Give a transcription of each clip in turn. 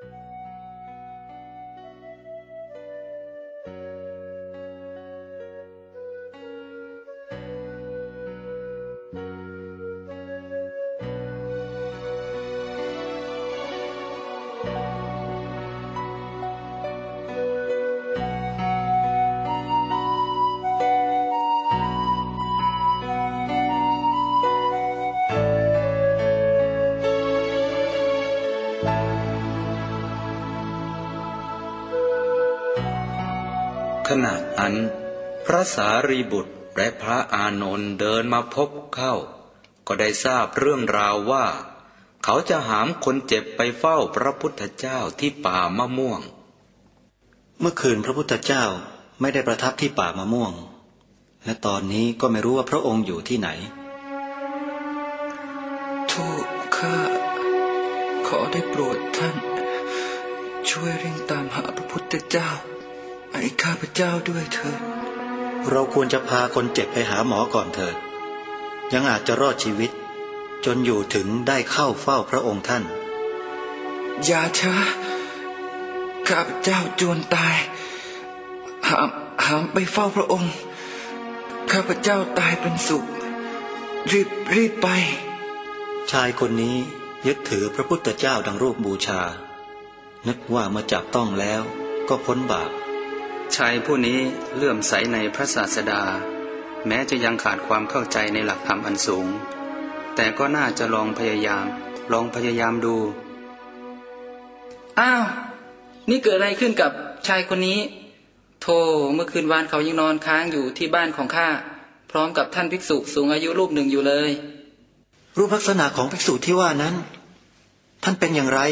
ขณะนั้นพระสารีบุตรและพระอานนท์เดินมาพบเข้าก็ได้ทราบเรื่องราวว่าเขาจะหามคนเจ็บไปเฝ้าพระพุทธเจ้าที่ป่ามะม่วงเมื่อคืนพระพุทธเจ้าไม่ได้ประทับที่ป่ามะม่วงและตอนนี้ก็ไม่รู้ว่าพระองค์อยู่ที่ไหนทูตข้าขอได้โปรดท่านช่วยเร่งตามหาพระพุทธเจ้าให้ข้าพเจ้าด้วยเถิดเราควรจะพาคนเจ็บไปหาหมอก่อนเถิดยังอาจจะรอดชีวิตจนอยู่ถึงได้เข้าเฝ้าพระองค์ท่านอย่าช้าข้าพเจ้าจวนตายหามไปเฝ้าพระองค์ข้าพเจ้าตายเป็นสุขรีบไปชายคนนี้ยึดถือพระพุทธเจ้าดังรูปบูชานึกว่าเมื่อจับต้องแล้วก็พ้นบาปชายผู้นี้เลื่อมใสในพระศาสดาแม้จะยังขาดความเข้าใจในหลักธรรมอันสูงแต่ก็น่าจะลองพยายามดูอ้าวนี่เกิดอะไรขึ้นกับชายคนนี้โธ่เมื่อคืนวานเขายังนอนค้างอยู่ที่บ้านของข้าพร้อมกับท่านภิกษุสูงอายุรูปหนึ่งอยู่เลยรูปลักษณะของภิกษุที่ว่านั้นท่านเป็นอย่างไร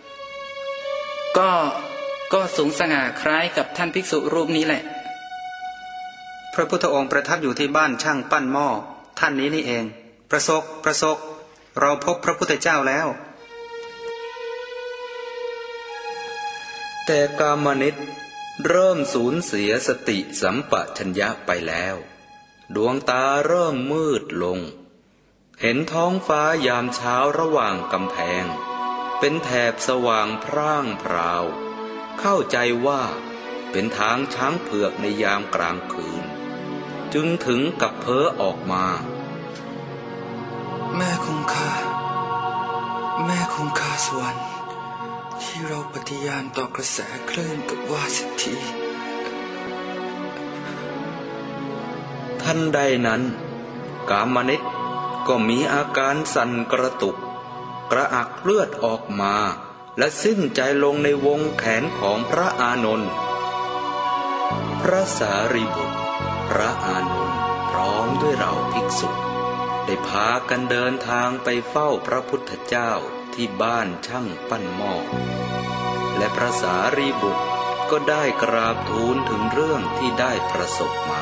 ก็สูงสง่าคล้ายกับท่านภิกษุรูปนี้แหละพระพุทธองค์ประทับอยู่ที่บ้านช่างปั้นหม้อท่านนี้นี่เองประสบเราพบพระพุทธเจ้าแล้วแต่กามนิตเริ่มสูญเสียสติสัมปชัญญะไปแล้วดวงตาเริ่มมืดลงเห็นท้องฟ้ายามเช้าระหว่างกำแพงเป็นแถบสว่างพร่างพราวเข้าใจว่าเป็นทางช้างเผือกในยามกลางคืนจึงถึงกับเพ้อออกมาแม่คงคาสวรรค์ที่เราปฏิญาณต่อกระแสคลื่นกับวาสิทธีทันใดนั้นกามนิตก็มีอาการสั่นกระตุกกระอักเลือดออกมาและสิ้นใจลงในวงแขนของพระอานนท์พระสารีบุตรพระอานนท์พร้อมด้วยเหล่าภิกษุได้พากันเดินทางไปเฝ้าพระพุทธเจ้าที่บ้านช่างปั้นหม้อและพระสารีบุตรก็ได้กราบทูลถึงเรื่องที่ได้ประสบมา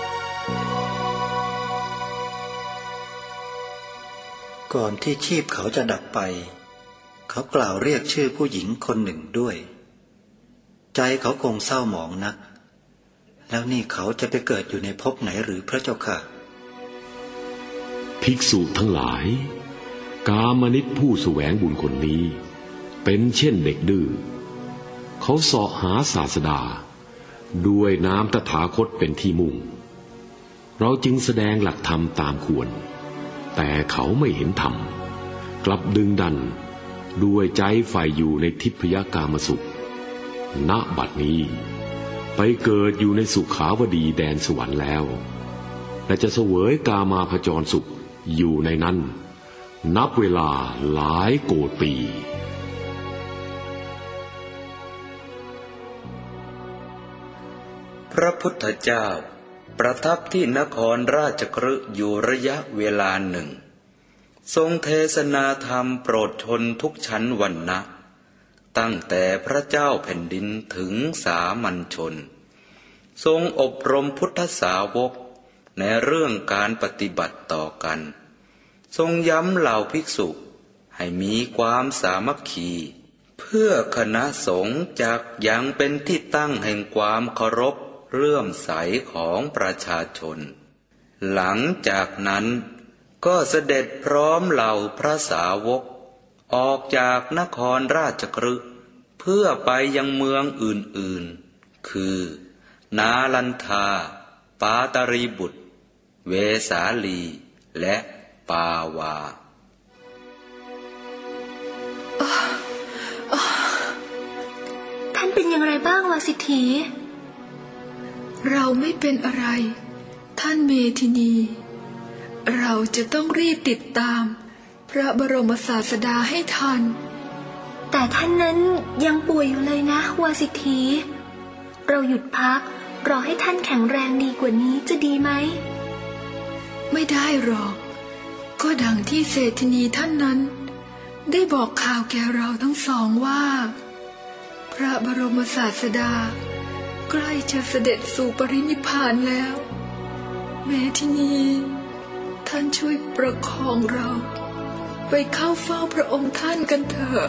ก่อนที่ชีพเขาจะดับไปเขากล่าวเรียกชื่อผู้หญิงคนหนึ่งด้วยใจเขาคงเศร้าหมองนักแล้วนี่เขาจะไปเกิดอยู่ในภพไหนหรือพระเจ้าค่ะภิกษุทั้งหลายกามนิตผู้แสวงบุญคนนี้เป็นเช่นเด็กดื้อเขาเสาะหาศาสดาด้วยน้ำตถาคตเป็นที่มุ่งเราจึงแสดงหลักธรรมตามควรแต่เขาไม่เห็นธรรมกลับดึงดันด้วยใจใฝ่อยู่ในทิพยกามสุขณบัดนี้ไปเกิดอยู่ในสุขาวดีแดนสวรรค์แล้วและจะเสวยกามาพจรสุขอยู่ในนั้นนับเวลาหลายโกฏปีพระพุทธเจ้าประทับที่นครราชคฤห์อยู่ระยะเวลาหนึ่งทรงเทศนาธรรมโปรดชนทุกชั้นวรรณะตั้งแต่พระเจ้าแผ่นดินถึงสามัญชนทรงอบรมพุทธสาวกในเรื่องการปฏิบัติต่อกันทรงย้ำเหล่าภิกษุให้มีความสามัคคีเพื่อคณะสงฆ์จักยังเป็นที่ตั้งแห่งความเคารพเลื่อมใสของประชาชนหลังจากนั้นก็เสด็จพร้อมเหล่าพระสาวกออกจากนครราชคฤห์เพื่อไปยังเมืองอื่นๆคือนาลันทาปาตรีบุตรเวสาลีและปาวาท่านเป็นอย่างไรบ้างวาสิทธีเราไม่เป็นอะไรท่านเมธินีเราจะต้องรีบติดตามพระบรมศาสดาให้ทันแต่ท่านนั้นยังป่วยอยู่เลยนะวาสิทธีเราหยุดพักรอให้ท่านแข็งแรงดีกว่านี้จะดีไหมไม่ได้หรอกก็ดังที่เศรษฐินีท่านนั้นได้บอกข่าวแก่เราทั้งสองว่าพระบรมศาสดาใกล้จะเสด็จสู่ปรินิพพานแล้วเมธินีท่านช่วยประคองเราไปเข้าเฝ้าพระองค์ท่านกันเถอะ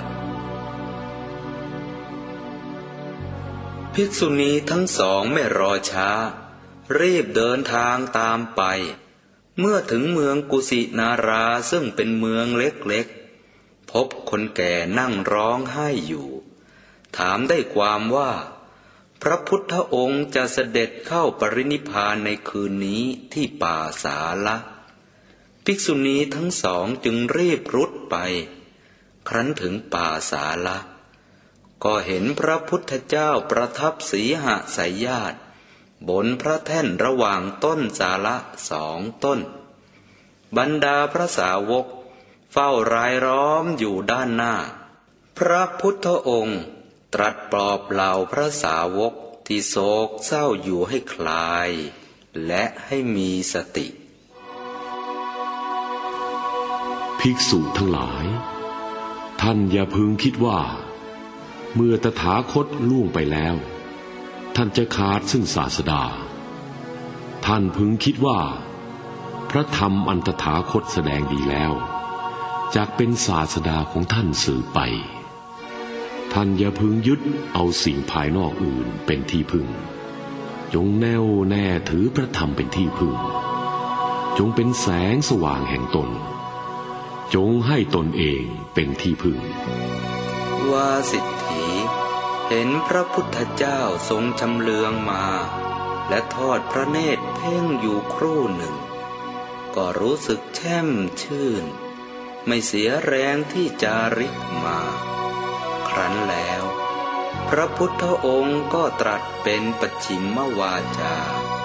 ภิกษุณีทั้งสองไม่รอช้ารีบเดินทางตามไปเมื่อถึงเมืองกุสินาราซึ่งเป็นเมืองเล็กๆพบคนแก่นั่งร้องไห้อยู่ถามได้ความว่าพระพุทธองค์จะเสด็จเข้าปรินิพพานในคืนนี้ที่ป่าสาละภิกษุณีทั้งสองจึงรีบรุดไปครั้นถึงป่าสาละก็เห็นพระพุทธเจ้าประทับสีหสายญาติบนพระแท่นระหว่างต้นสาละ2 ต้นบรรดาพระสาวกเฝ้ารายล้อมอยู่ด้านหน้าพระพุทธองค์ตรัสปลอบเหล่าพระสาวกที่โศกเศร้าอยู่ให้คลายและให้มีสติภิกษุทั้งหลายท่านอย่าพึงคิดว่าเมื่อตถาคตล่วงไปแล้วท่านจะขาดซึ่งศาสดาท่านพึงคิดว่าพระธรรมอันตถาคตแสดงดีแล้วจักเป็นศาสดาของท่านสืบไปท่านอย่าพึงยึดเอาสิ่งภายนอกอื่นเป็นที่พึ่งจงแน่วแน่ถือพระธรรมเป็นที่พึ่งจงเป็นแสงสว่างแห่งตนจงให้ตนเองเป็นที่พึ่งวาสิทธีเห็นพระพุทธเจ้าทรงชำเลืองมาและทอดพระเนตรเพ่งอยู่ครู่หนึ่งก็รู้สึกแช่มชื่นไม่เสียแรงที่จาริกมาครั้นแล้วพระพุทธองค์ก็ตรัสเป็นปัจฉิมวาจา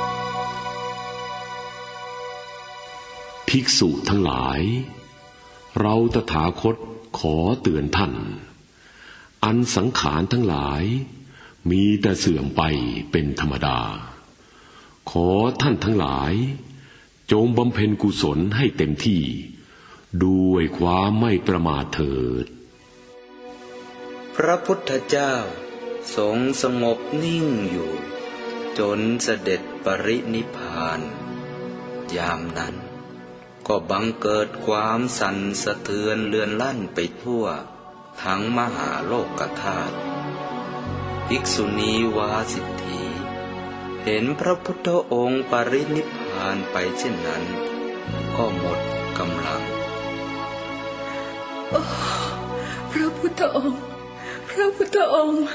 ภิกษุทั้งหลายเราตถาคตขอเตือนท่านอันสังขารทั้งหลายมีแต่เสื่อมไปเป็นธรรมดาขอท่านทั้งหลายจงบำเพ็ญกุศลให้เต็มที่ด้วยความไม่ประมาทเถิดพระพุทธเจ้าทรงสงบนิ่งอยู่จนเสด็จปรินิพพานยามนั้นก็บังเกิดความสั่นสะเทือนเลือนลั่นไปทั่วทั้งมหาโลกธาตุภิกษุณีวาสิทธีเห็นพระพุทธองค์ปรินิพพานไปเช่นนั้นก็หมดกำลังพระพุทธองค์พระพุทธองค์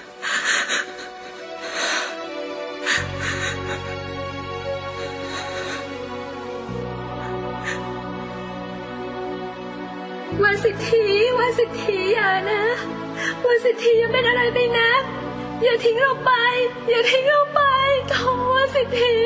วาสิทธีอย่านะวาสิทธีอย่าเป็นอะไรไปนะอย่าทิ้งเราไปโธ่วาสิทธี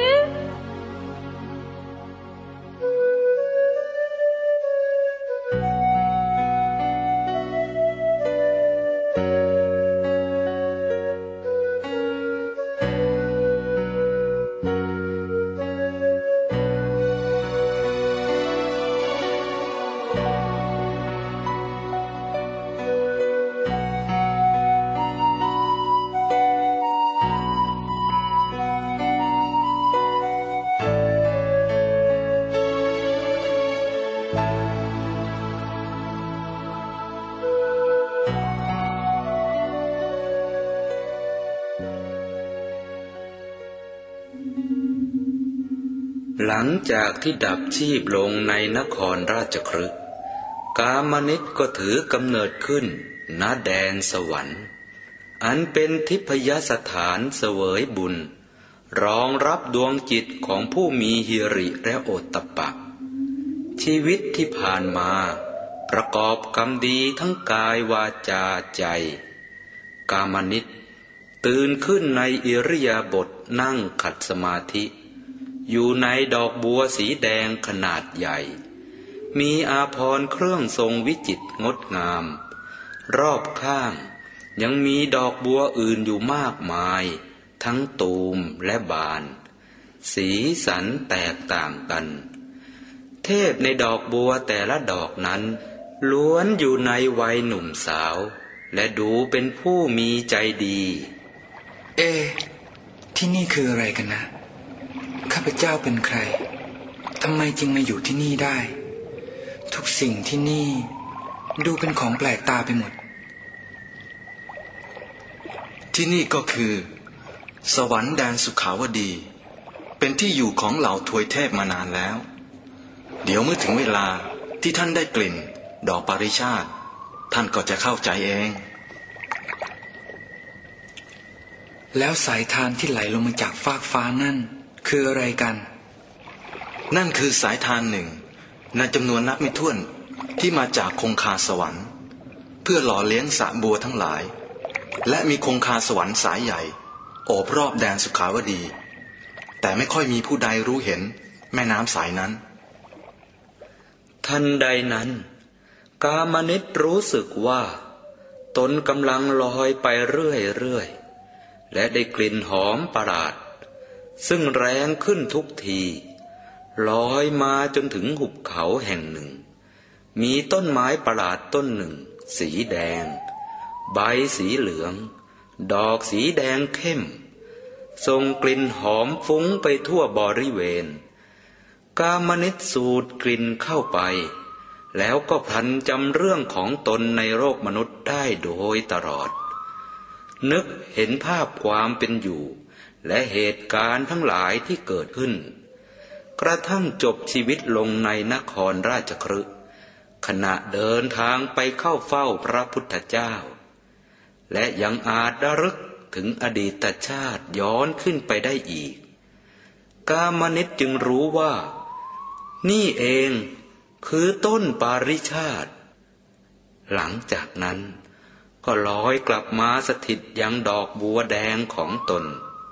หลังจากที่ดับชีพลงในนครราชคฤห์กามนิตก็ถือกำเนิดขึ้นณแดนสวรรค์อันเป็นทิพยสถานเสวยบุญรองรับดวงจิตของผู้มีหิริและโอตตัปปะชีวิตที่ผ่านมาประกอบกรรมดีทั้งกายวาจาใจกามนิตตื่นขึ้นในอิริยาบถนั่งขัดสมาธิอยู่ในดอกบัวสีแดงขนาดใหญ่มีอาภรณ์เครื่องทรงวิจิตรงดงามรอบข้างยังมีดอกบัวอื่นอยู่มากมายทั้งตูมและบานสีสันแตกต่างกันเทพในดอกบัวแต่ละดอกนั้นล้วนอยู่ในวัยหนุ่มสาวและดูเป็นผู้มีใจดีที่นี่คืออะไรกันนะข้าพเจ้าเป็นใครทำไมจึงมาอยู่ที่นี่ได้ทุกสิ่งที่นี่ดูเป็นของแปลกตาไปหมดที่นี่ก็คือสวรรค์แดนสุขาวดีเป็นที่อยู่ของเหล่าทวยเทพมานานแล้วเดี๋ยวเมื่อถึงเวลาที่ท่านได้กลิ่นดอกปาริชาติท่านก็จะเข้าใจเองแล้วสายทานที่ไหลลงมาจากฟากฟ้านั่นคืออะไรกันนั่นคือสายทานหนึ่งในจำนวนนับไม่ถ้วนที่มาจากคงคาสวรรค์เพื่อหล่อเลี้ยงสระบัวทั้งหลายและมีคงคาสวรรค์สายใหญ่โอบรอบแดนสุขาวดีแต่ไม่ค่อยมีผู้ใดรู้เห็นแม่น้ำสายนั้นทันใดนั้นกามนิตรู้สึกว่าตนกำลังลอยไปเรื่อยๆและได้กลิ่นหอมประหลาดซึ่งแรงขึ้นทุกทีลอยมาจนถึงหุบเขาแห่งหนึ่งมีต้นไม้ประหลาดต้นหนึ่งสีแดงใบสีเหลืองดอกสีแดงเข้มส่งกลิ่นหอมฟุ้งไปทั่วบริเวณกามนิตสูดกลิ่นเข้าไปแล้วก็พลันจำเรื่องของตนในโลกมนุษย์ได้โดยตลอดนึกเห็นภาพความเป็นอยู่และเหตุการณ์ทั้งหลายที่เกิดขึ้นกระทั่งจบชีวิตลงในนครราชคฤห์ขณะเดินทางไปเข้าเฝ้าพระพุทธเจ้าและยังอาจระลึกถึงอดีตชาติย้อนขึ้นไปได้อีกกามนิตจึงรู้ว่านี่เองคือต้นปาริชาติหลังจากนั้นก็ลอยกลับมาสถิตยังดอกบัวแดงของตน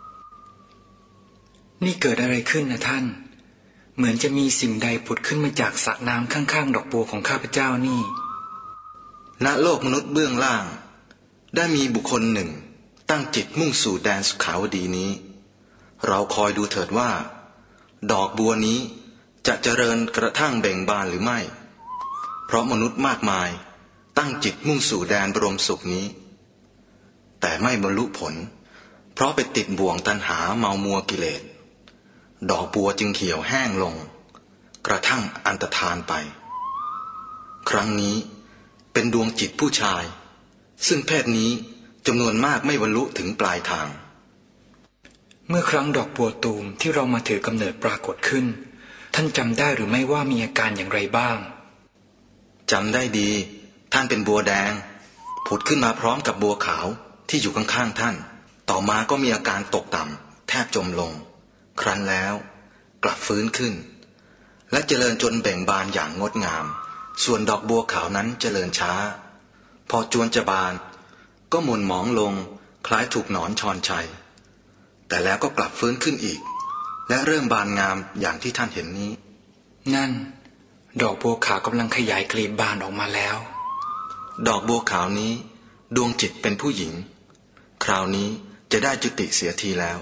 นี่เกิดอะไรขึ้นนะท่านเหมือนจะมีสิ่งใดผุดขึ้นมาจากสระน้ำข้างๆดอกบัวของข้าพเจ้านี่ณโลกมนุษย์เบื้องล่างได้มีบุคคลหนึ่งตั้งจิตมุ่งสู่แดนสุขาวดีนี้เราคอยดูเถิดว่าดอกบัวนี้จะเจริญกระทั่งเบ่งบานหรือไม่เพราะมนุษย์มากมายตั้งจิตมุ่งสู่แดนบรมสุขนี้แต่ไม่บรรลุผลเพราะไปติดบ่วงตัณหาเมามัวกิเลสดอกบัวจึงเหี่ยวแห้งลงกระทั่งอันตรธานไปครั้งนี้เป็นดวงจิตผู้ชายซึ่งเพศนี้จำนวนมากไม่บรรลุถึงปลายทางเมื่อครั้งดอกบัวตูมที่เรามาถือกำเนิดปรากฏขึ้นท่านจำได้หรือไม่ว่ามีอาการอย่างไรบ้างจำได้ดีท่านเป็นบัวแดงผุดขึ้นมาพร้อมกับบัวขาวที่อยู่ข้างๆท่านต่อมาก็มีอาการตกต่ำแทบจมลงครั้นแล้วกลับฟื้นขึ้นและเจริญจนเบ่งบานอย่างงดงามส่วนดอกบัวขาวนั้นเจริญช้าพอจวนจะบานก็หม่นหมองลงคล้ายถูกหนอนชอนชัยแต่แล้วก็กลับฟื้นขึ้นอีกและเริ่มบานงามอย่างที่ท่านเห็นนี้นั่นดอกบัวขาวกำลังขยายกลีบบานออกมาแล้วดอกบัวขาวนี้ดวงจิตเป็นผู้หญิงคราวนี้จะได้จุติเสียทีแล้ว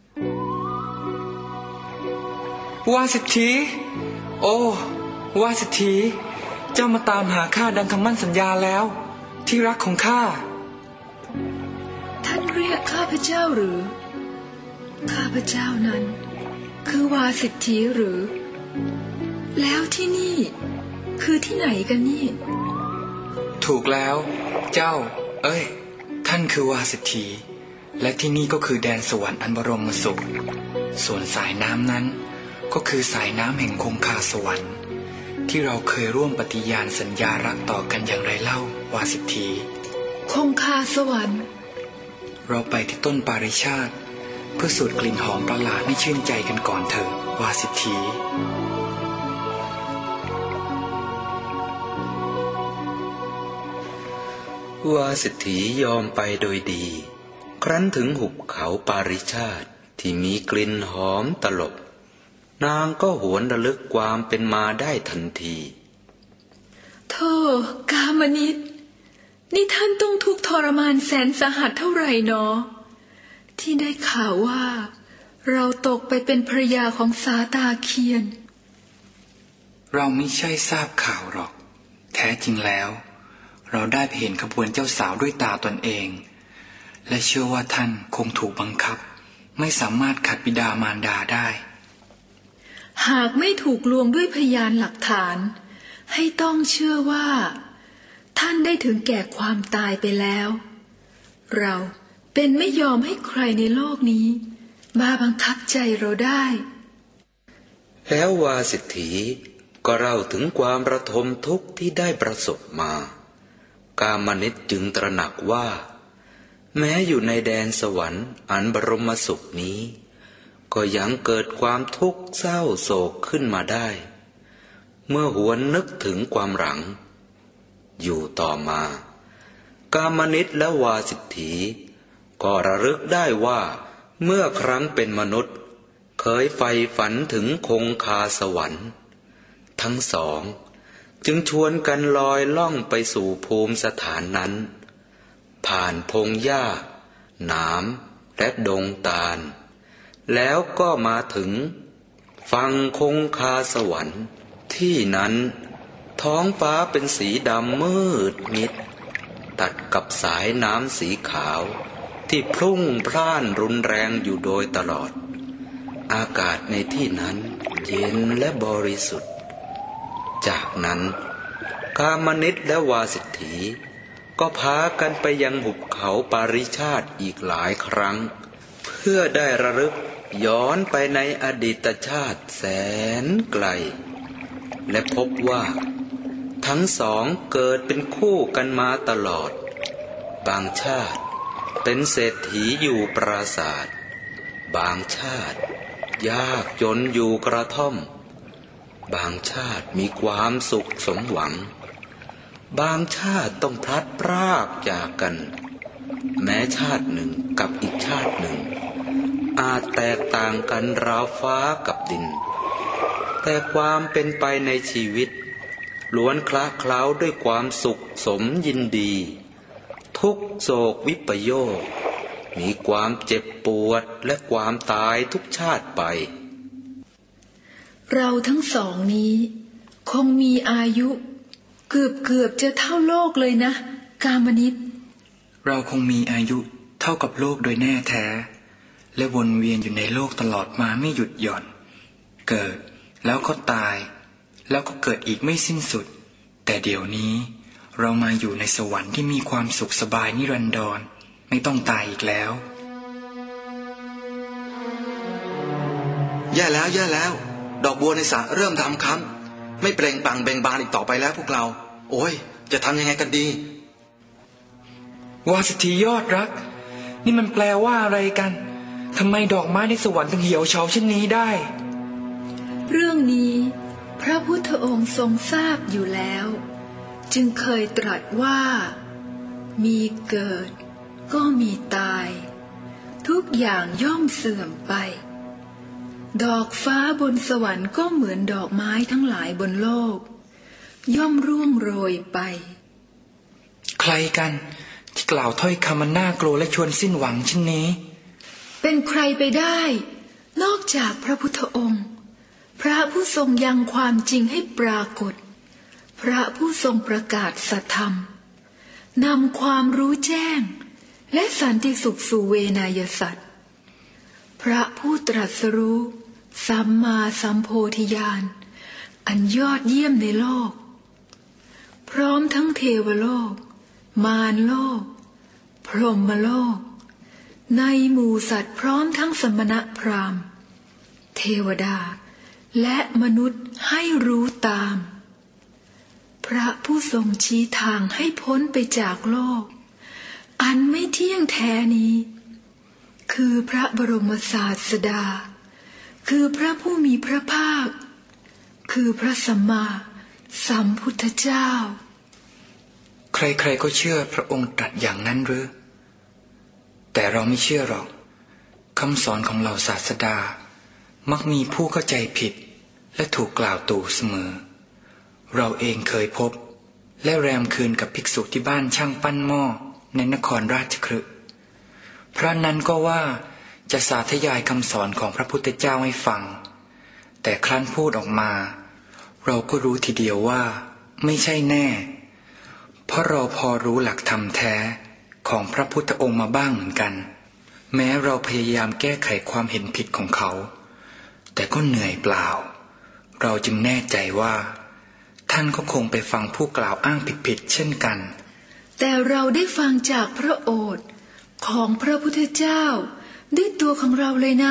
วาสิทธีโอ้วาสิทธีเจ้ามาตามหาข้าดังคำมั่นสัญญาแล้วที่รักของข้าท่านเรียกข้าพเจ้าหรือข้าพเจ้านั้นคือวาสิทธีหรือแล้วที่นี่คือที่ไหนกันนี่ถูกแล้วเจ้าท่านคือวาสิทธีและที่นี่ก็คือแดนสวรรค์อันบรมสุขส่วนสายน้ำนั้นก็คือสายน้ำแห่งคงคาสวรรค์ที่เราเคยร่วมปฏิญาณสัญญารักต่อกันอย่างไรเล่าวาสิทธีคงคาสวรรค์เราไปที่ต้นปาริชาติเพื่อสูดกลิ่นหอมประหลาดให้ชื่นใจกันก่อนเถิดวาสิทธีวาสิทธียอมไปโดยดีครั้นถึงหุบเขาปาริชาติที่มีกลิ่นหอมตลบนางก็หวนระลึกความเป็นมาได้ทันทีโธ่กามนิตนี่ท่านต้องทุกข์ทรมานแสนสาหัสเท่าไหร่เนาะที่ได้ข่าวว่าเราตกไปเป็นภรรยาของสาตาเคียนเราไม่ใช่ทราบข่าวหรอกแท้จริงแล้วเราได้ไปเห็นขบวนเจ้าสาวด้วยตาตนเองและเชื่อว่าท่านคงถูกบังคับไม่สามารถขัดบิดามารดาได้หากไม่ถูกลวงด้วยพยานหลักฐานให้ต้องเชื่อว่าท่านได้ถึงแก่ความตายไปแล้วเราเป็นไม่ยอมให้ใครในโลกนี้มาบังคับใจเราได้แล้ววาสิทธีก็เล่าถึงความระทมทุกข์ที่ได้ประสบมากามนิตจึงตระหนักว่าแม้อยู่ในแดนสวรรค์อันบรมสุขนี้ก็ยังเกิดความทุกข์เศร้าโศกขึ้นมาได้เมื่อหวนนึกถึงความหลังอยู่ต่อมากามนิตและวาสิทธีก็ระลึกได้ว่าเมื่อครั้งเป็นมนุษย์เคยใฝ่ฝันถึงคงคาสวรรค์ทั้งสองจึงชวนกันลอยล่องไปสู่ภูมิสถานนั้นผ่านพงหญ้าหนามและดงตาลแล้วก็มาถึงฝั่งคงคาสวรรค์ที่นั้นท้องฟ้าเป็นสีดำมืดมิดตัดกับสายน้ำสีขาวที่พรุ่งพล่านรุนแรงอยู่โดยตลอดอากาศในที่นั้นเย็นและบริสุทธิ์จากนั้นกามนิตและวาสิทธีก็พากันไปยังหุบเขาปาริชาติอีกหลายครั้งเพื่อได้ระลึกย้อนไปในอดีตชาติแสนไกลและพบว่าทั้งสองเกิดเป็นคู่กันมาตลอดบางชาติเป็นเศรษฐีอยู่ปราสาทบางชาติยากจนอยู่กระท่อมบางชาติมีความสุขสมหวังบางชาติต้องพลัดพรากจากกันแม้ชาติหนึ่งกับอีกชาติหนึ่งอาจแตกต่างกันราวฟ้ากับดินแต่ความเป็นไปในชีวิตล้วนคละเคล้าด้วยความสุขสมยินดีทุกโศกวิปโยคมีความเจ็บปวดและความตายทุกชาติไปเราทั้งสองนี้คงมีอายุเกือบจะเท่าโลกเลยนะกามนิตเราคงมีอายุเท่ากับโลกโดยแน่แท้และวนเวียนอยู่ในโลกตลอดมาไม่หยุดหย่อนเกิดแล้วก็ตายแล้วก็เกิดอีกไม่สิ้นสุดแต่เดี๋ยวนี้เรามาอยู่ในสวรรค์ที่มีความสุขสบายนิรันดรไม่ต้องตายอีกแล้วแย่แล้วดอกบัวในสระเริ่มทำค้ำไม่เปล่งปลั่งเบ่งบานอีกต่อไปแล้วพวกเราโอ้ยจะทำยังไงกันดีวาสิทธียอดรักนี่มันแปลว่าอะไรกันทำไมดอกไม้ในสวรรค์ถึงเหี่ยวเฉาเช่นนี้ได้เรื่องนี้พระพุทธองค์ทรงทราบอยู่แล้วจึงเคยตรัสว่ามีเกิดก็มีตายทุกอย่างย่อมเสื่อมไปดอกฟ้าบนสวรรค์ก็เหมือนดอกไม้ทั้งหลายบนโลกย่อมร่วงโรยไปใครกันที่กล่าวถ้อยคำมันน่ากลัวและชวนสิ้นหวังเช่นนี้เป็นใครไปได้นอกจากพระพุทธองค์พระผู้ทรงยังความจริงให้ปรากฏพระผู้ทรงประกาศสัทธรรมนำความรู้แจ้งและสันติสุขสู่เวนยสัตว์พระผู้ตรัสรู้สัมมาสัมโพธิญาณอันยอดเยี่ยมในโลกพร้อมทั้งเทวโลกมารโลกพรหมโลกในหมู่สัตว์พร้อมทั้งสมณพราหมณ์เทวดาและมนุษย์ให้รู้ตามพระผู้ทรงชี้ทางให้พ้นไปจากโลกอันไม่เที่ยงแท้นี้คือพระบรมศาสดาคือพระผู้มีพระภาคคือพระสัมมาสัมพุทธเจ้าใครๆก็เชื่อพระองค์ตรัสอย่างนั้นหรือแต่เราไม่เชื่อหรอกคำสอนของเหล่าศาสดามักมีผู้เข้าใจผิดและถูกกล่าวตู่เสมอเราเองเคยพบและแรมคืนกับภิกษุที่บ้านช่างปั้นหม้อในนครราชคฤห์พระนั้นก็ว่าจะสาธยายคำสอนของพระพุทธเจ้าให้ฟังแต่ครั้นพูดออกมาเราก็รู้ทีเดียวว่าไม่ใช่แน่เพราะเราพอรู้หลักธรรมแท้ของพระพุทธองค์มาบ้างเหมือนกันแม้เราพยายามแก้ไขความเห็นผิดของเขาแต่ก็เหนื่อยเปล่าเราจึงแน่ใจว่าท่านก็คงไปฟังผู้กล่าวอ้างผิดๆเช่นกันแต่เราได้ฟังจากพระโอษฐ์ของพระพุทธเจ้าด้วยตัวของเราเลยนะ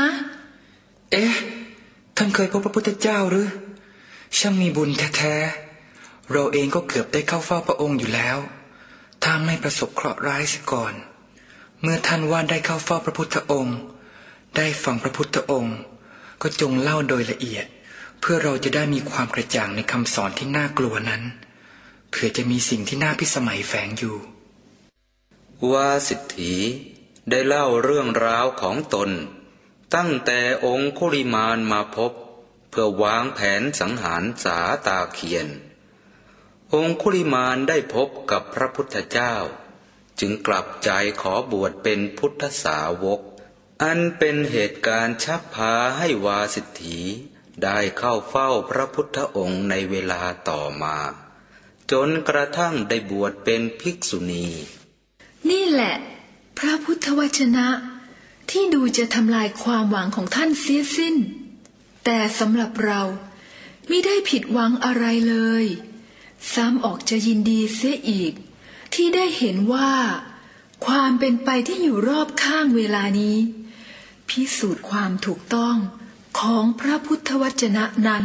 ท่านเคยพบพระพุทธเจ้าหรือช่างมีบุญแท้ๆเราเองก็เกือบได้เข้าเฝ้าพระองค์อยู่แล้วถ้าไม่ประสบเคราะห์ร้ายเสียก่อนเมื่อท่านว่าได้เข้าเฝ้าพระพุทธองค์ได้ฟังพระพุทธองค์ก็จงเล่าโดยละเอียดเพื่อเราจะได้มีความกระจ่างในคำสอนที่น่ากลัวนั้นเผื่อจะมีสิ่งที่น่าพิสมัยแฝงอยู่วาสิทธีได้เล่าเรื่องราวของตนตั้งแต่องคุลิมานมาพบเพื่อวางแผนสังหารสาตาเคียนองคุลิมานได้พบกับพระพุทธเจ้าจึงกลับใจขอบวชเป็นพุทธสาวกอันเป็นเหตุการณ์ชักพาให้วาสิทธีได้เข้าเฝ้าพระพุทธองค์ในเวลาต่อมาจนกระทั่งได้บวชเป็นภิกษุณีนี่แหละพระพุทธวจนะที่ดูจะทำลายความหวังของท่านเสียสิ้นแต่สำหรับเรามิได้ผิดหวังอะไรเลยซ้ำออกจะยินดีเสียอีกที่ได้เห็นว่าความเป็นไปที่อยู่รอบข้างเวลานี้พิสูจน์ความถูกต้องของพระพุทธวจนะนั้น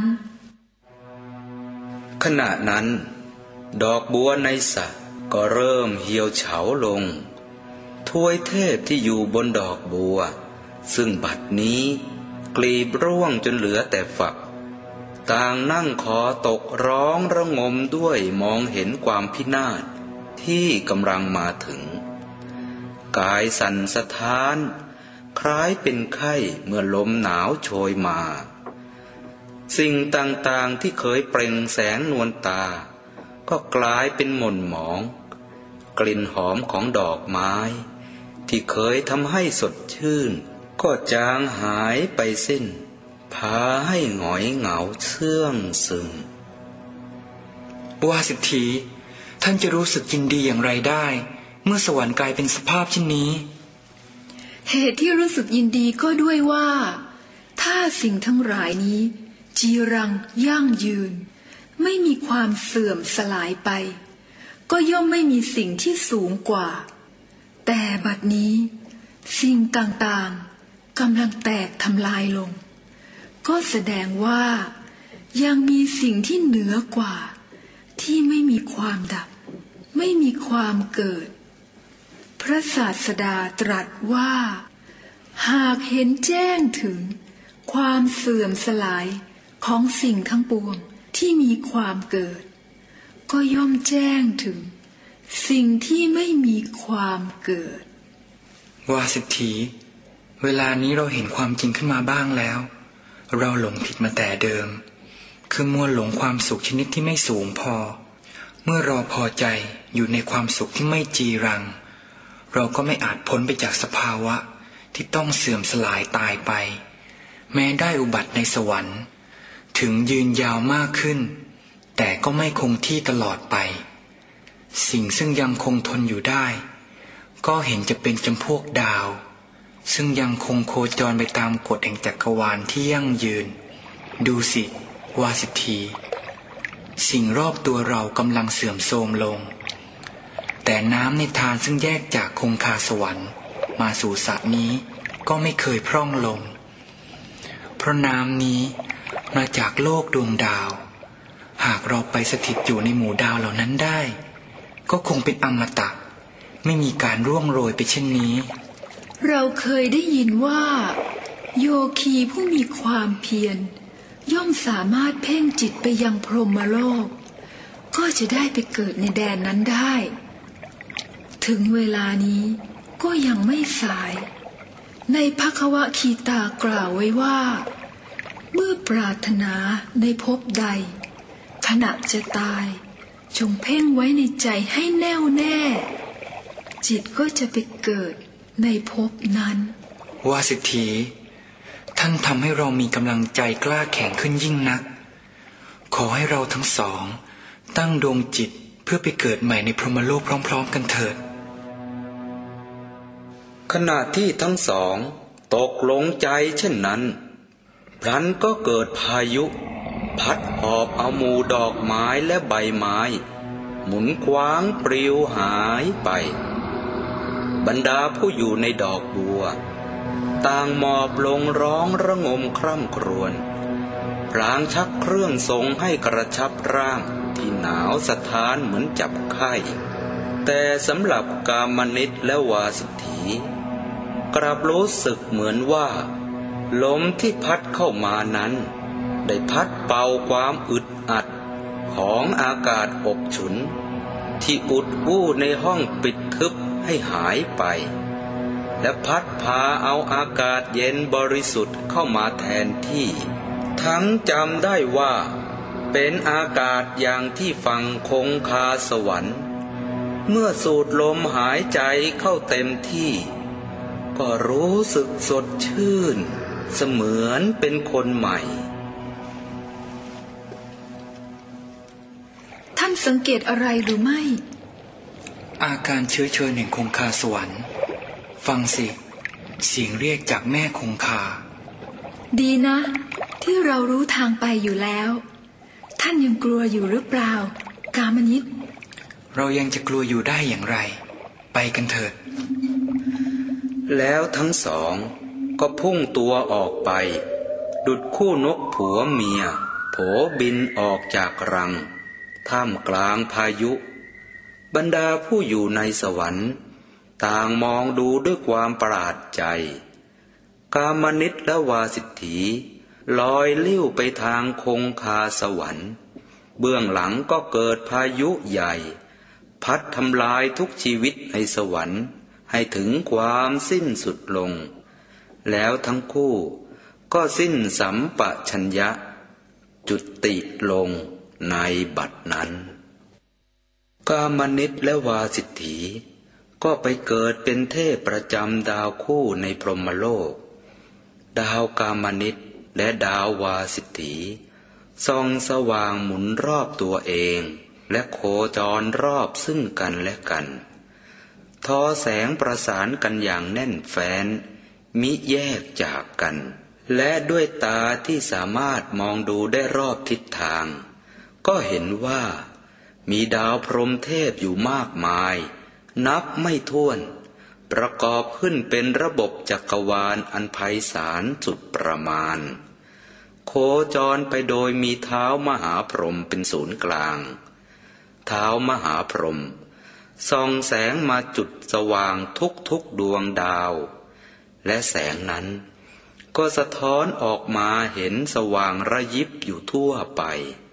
ขณะนั้นดอกบัวในสระก็เริ่มเหี่ยวเฉาลงทวยเทพที่อยู่บนดอกบัวซึ่งบัดนี้กลีบร่วงจนเหลือแต่ฝักต่างนั่งคอตกร้องระงมด้วยมองเห็นความพินาศที่กำลังมาถึงกายสั่นสะท้านคล้ายเป็นไข้เมื่อลมหนาวโชยมาสิ่งต่างๆที่เคยเปล่งแสงนวลตาก็กลายเป็นหม่นหมองกลิ่นหอมของดอกไม้ที่เคยทำให้สดชื่นก็จางหายไปสิ้นพาให้หงอยเหงาเสื่องซึมวาสิทธีท่านจะรู้สึกยินดีอย่างไรได้เมื่อสวรรค์กลายเป็นสภาพเช่นนี้เหตุที่รู้สึกยินดีก็ด้วยว่าถ้าสิ่งทั้งหลายนี้จีรังยั่งยืนไม่มีความเสื่อมสลายไปก็ย่อมไม่มีสิ่งที่สูงกว่าแต่บัดนี้สิ่งต่างๆกำลังแตกทำลายลงก็แสดงว่ายังมีสิ่งที่เหนือกว่าที่ไม่มีความดับไม่มีความเกิดพระศาสดาตรัสว่าหากเห็นแจ้งถึงความเสื่อมสลายของสิ่งทั้งปวงที่มีความเกิดก็ย่อมแจ้งถึงสิ่งที่ไม่มีความเกิดวาสิทธีเวลานี้เราเห็นความจริงขึ้นมาบ้างแล้วเราหลงผิดมาแต่เดิมคือมัวหลงความสุขชนิดที่ไม่สูงพอเมื่อเราพอใจอยู่ในความสุขที่ไม่จีรังเราก็ไม่อาจพ้นไปจากสภาวะที่ต้องเสื่อมสลายตายไปแม้ได้อุบัติในสวรรค์ถึงยืนยาวมากขึ้นแต่ก็ไม่คงที่ตลอดไปสิ่งซึ่งยังคงทนอยู่ได้ก็เห็นจะเป็นจำพวกดาวซึ่งยังคงโคจรไปตามกฎแห่งจักรวาลที่ยั่งยืนดูสิวาสิทธีสิ่งรอบตัวเรากำลังเสื่อมโทรมลงแต่น้ำในทานซึ่งแยกจากคงคาสวรรค์มาสู่สระนี้ก็ไม่เคยพร่องลงเพราะน้ำนี้มาจากโลกดวงดาวหากเราไปสถิตอยู่ในหมู่ดาวเหล่านั้นได้ก็คงเป็นอมตะไม่มีการร่วงโรยไปเช่นนี้เราเคยได้ยินว่าโยคีผู้มีความเพียรย่อมสามารถเพ่งจิตไปยังพรหมโลกก็จะได้ไปเกิดในแดนนั้นได้ถึงเวลานี้ก็ยังไม่สายในภควคีตากล่าวไว้ว่าเมื่อปรารถนาในภพใดขณะจะตายจงเพ่งไว้ในใจให้แน่วแน่จิตก็จะไปเกิดในภพนั้นวาสิทธีท่านทำให้เรามีกำลังใจกล้าแข็งขึ้นยิ่งนักขอให้เราทั้งสองตั้งดวงจิตเพื่อไปเกิดใหม่ในพรหมโลกพร้อมๆกันเถิดขณะที่ทั้งสองตกลงใจเช่นนั้นพลันก็เกิดพายุพัดหอบเอาหมู่ดอกไม้และใบไม้หมุนคว้างปลิวหายไปบรรดาผู้อยู่ในดอกบัวต่างหมอบลงร้องระงมคร่ำครวญพลางชักเครื่องทรงให้กระชับร่างที่หนาวสะท้านเหมือนจับไข้แต่สำหรับกามนิตและวาสิทธีกลับรู้สึกเหมือนว่าลมที่พัดเข้ามานั้นได้พัดเป่าความอึดอัดของอากาศอบฉุนที่อุดอู้ในห้องปิดทึบให้หายไปและพัดพาเอาอากาศเย็นบริสุทธิ์เข้ามาแทนที่ทั้งจำได้ว่าเป็นอากาศอย่างที่ฟังคงคาสวรรค์เมื่อสูดลมหายใจเข้าเต็มที่ก็รู้สึกสดชื่นเสมือนเป็นคนใหม่ท่านสังเกตอะไรหรือไม่อาการเชื้อเชิญแห่งคงคาสวรรค์ฟังสิเสียงเรียกจากแม่คงคาดีนะที่เรารู้ทางไปอยู่แล้วท่านยังกลัวอยู่หรือเปล่ากามนิตเรายังจะกลัวอยู่ได้อย่างไรไปกันเถิดแล้วทั้งสองก็พุ่งตัวออกไปดุจคู่นกผัวเมียโผบินออกจากรังท่ามกลางพายุบรรดาผู้อยู่ในสวรรค์ต่างมองดูด้วยความประหลาดใจกามนิตและวาสิทธีลอยลิ้วไปทางคงคาสวรรค์เบื้องหลังก็เกิดพายุใหญ่พัดทำลายทุกชีวิตในสวรรค์ให้ถึงความสิ้นสุดลงแล้วทั้งคู่ก็สิ้นสัมปชัญญะจุติลงในบัดนั้นกามนิตและวาสิทธีก็ไปเกิดเป็นเทพประจำดาวคู่ในพรหมโลกดาวกามนิตและดาววาสิทธีส่องสว่างหมุนรอบตัวเองและโคจรรอบซึ่งกันและกันทอแสงประสานกันอย่างแน่นแฟ้นมิแยกจากกันและด้วยตาที่สามารถมองดูได้รอบทิศทางก็เห็นว่ามีดาวพรหมเทพอยู่มากมายนับไม่ถ้วนประกอบขึ้นเป็นระบบจักรวาลอันไพศาลสุดประมาณโคจรไปโดยมีเท้ามหาพรหมเป็นศูนย์กลางเท้ามหาพรหมส่องแสงมาจุดสว่างทุกดวงดาวและแสงนั้นก็สะท้อนออกมาเห็นสว่างระยิบอยู่ทั่วไป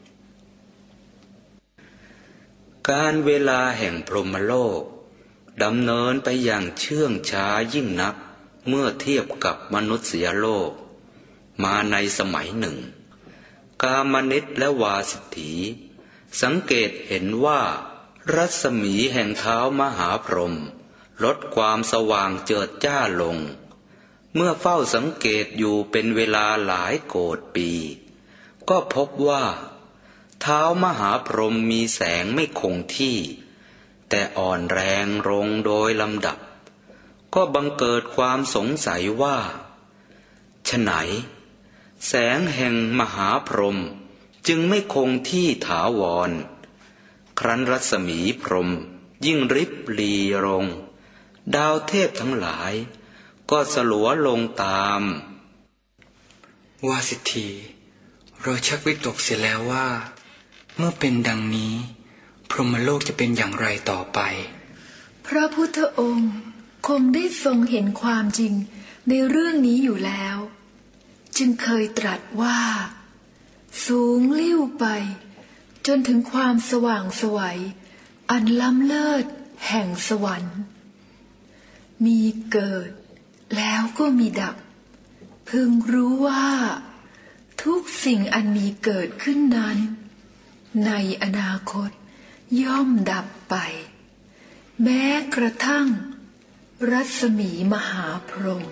การเวลาแห่งพรหมโลกดำเนินไปอย่างเชื่องช้ายิ่งนักเมื่อเทียบกับมนุษยโลกมาในสมัยหนึ่งกามนิตและวาสิทธีสังเกตเห็นว่ารัศมีแห่งเท้ามหาพรหมลดความสว่างเจิดจ้าลงเมื่อเฝ้าสังเกตอยู่เป็นเวลาหลายโกฏปีก็พบว่าเท้ามหาพรหมมีแสงไม่คงที่แต่อ่อนแรงลงโดยลำดับก็บังเกิดความสงสัยว่าฉไนแสงแห่งมหาพรหมจึงไม่คงที่ถาวรครั้นรัศมีพรหมยิ่งริบหรี่ลงดาวเทพทั้งหลายก็สลัวลงตามวาสิทธีเราชักวิตกเสียแล้วว่าเมื่อเป็นดังนี้พรหมโลกจะเป็นอย่างไรต่อไปพระพุทธองค์คงได้ทรงเห็นความจริงในเรื่องนี้อยู่แล้ว จึงเคยตรัสว่า สูงลิ่วไปจนถึงความสว่างไสวอันล้ำเลิศแห่งสวรรค์มีเกิดแล้วก็มีดับพึงรู้ว่าทุกสิ่งอันมีเกิดขึ้นนั้นในอนาคตย่อมดับไปแม้กระทั่งรัศมีมหาพรหม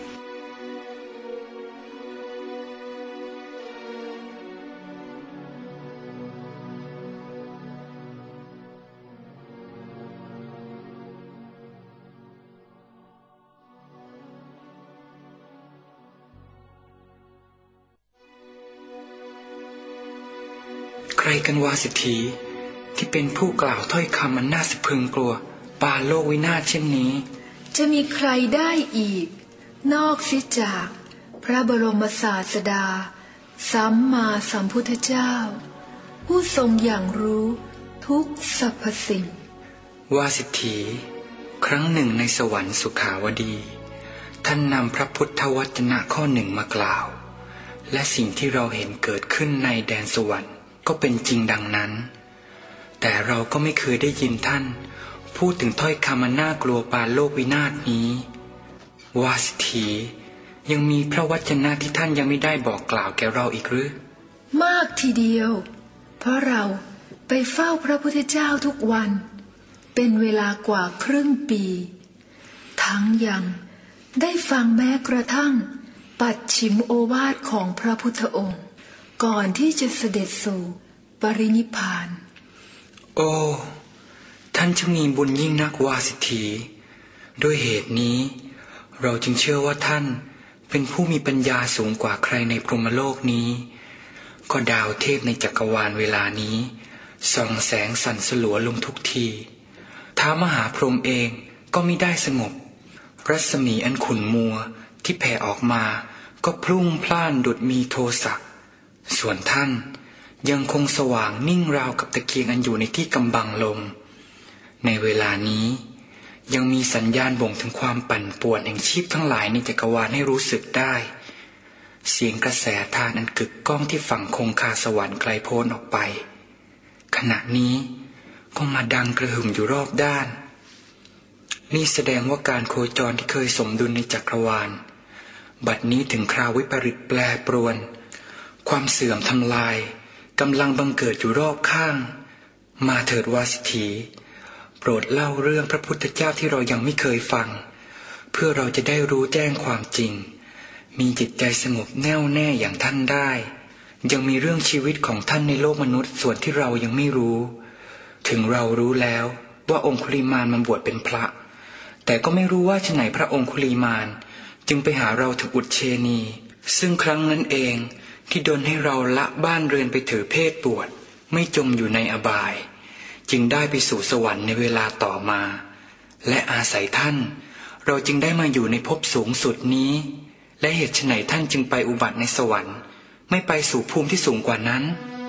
ใครกันวาสิทธีที่เป็นผู้กล่าวถ้อยคำอันน่าสะพรึงกลัวปาโลกวินาศเช่นนี้จะมีใครได้อีกนอกเสียจากพระบรมศาสดาสัมมาสัมพุทธเจ้าผู้ทรงอย่างรู้ทุกสรรพสิ่งวาสิทธีครั้งหนึ่งในสวรรค์สุขาวดีท่านนำพระพุทธวจนะข้อหนึ่งมากล่าวและสิ่งที่เราเห็นเกิดขึ้นในแดนสวรรค์ก็เป็นจริงดังนั้นแต่เราก็ไม่เคยได้ยินท่านพูดถึงถ้อยคำอันน่ากลัวปาโลกวินาศนี้วาสิทธียังมีพระวจนะที่ท่านยังไม่ได้บอกกล่าวแก่เราอีกหรือมากทีเดียวเพราะเราไปเฝ้าพระพุทธเจ้าทุกวันเป็นเวลากว่าครึ่งปีทั้งยังได้ฟังแม้กระทั่งปัจฉิมโอวาทของพระพุทธองค์ก่อนที่จะเสด็จสู่ปรินิพพานโอ้ท่านจะมีบุญยิ่งนักวาสิทธีด้วยเหตุนี้เราจึงเชื่อว่าท่านเป็นผู้มีปัญญาสูงกว่าใครในพรหมโลกนี้ก็ดาวเทพในจักรวาลเวลานี้ส่องแสงสั่นสลัวลงทุกทีท้ามหาพรหมเองก็มิได้สงบรัศมีอันขุ่นมัวที่แผ่ออกมาก็พรุ่งพล่านดุจมีโทสะส่วนท่านยังคงสว่างนิ่งราวกับตะเกียงอันอยู่ในที่กำบังลมในเวลานี้ยังมีสัญญาณบ่งถึงความปั่นป่วนแห่งชีพทั้งหลายในจักรวาลให้รู้สึกได้เสียงกระแสทานอันกึกก้องที่ฝั่งคงคาสวรรค์ไกลโพ้นออกไปขณะนี้ก็มาดังกระหึ่มอยู่รอบด้านนี่แสดงว่าการโคจรที่เคยสมดุลในจักรวาลบัดนี้ถึงคราววิปริตแปรปรวนความเสื่อมทำลายกำลังบังเกิดอยู่รอบข้างมาเถิดวาสิทธีโปรดเล่าเรื่องพระพุทธเจ้าที่เรายังไม่เคยฟังเพื่อเราจะได้รู้แจ้งความจริงมีจิตใจสงบแน่วแน่อย่างท่านได้ยังมีเรื่องชีวิตของท่านในโลกมนุษย์ส่วนที่เรายังไม่รู้ถึงเรารู้แล้วว่าองคุลิมานมาบวชเป็นพระแต่ก็ไม่รู้ว่าฉะไหนพระองคุลิมานจึงไปหาเราถึงอุเชนีซึ่งครั้งนั้นเองที่ดลให้เราละบ้านเรือนไปถือเพศบวชไม่จมอยู่ในอบายจึงได้ไปสู่สวรรค์ในเวลาต่อมาและอาศัยท่านเราจึงได้มาอยู่ในภพสูงสุดนี้และเหตุไฉนท่านจึงไปอุบัติในสวรรค์ไม่ไปสู่ภูมิที่สูงกว่านั้น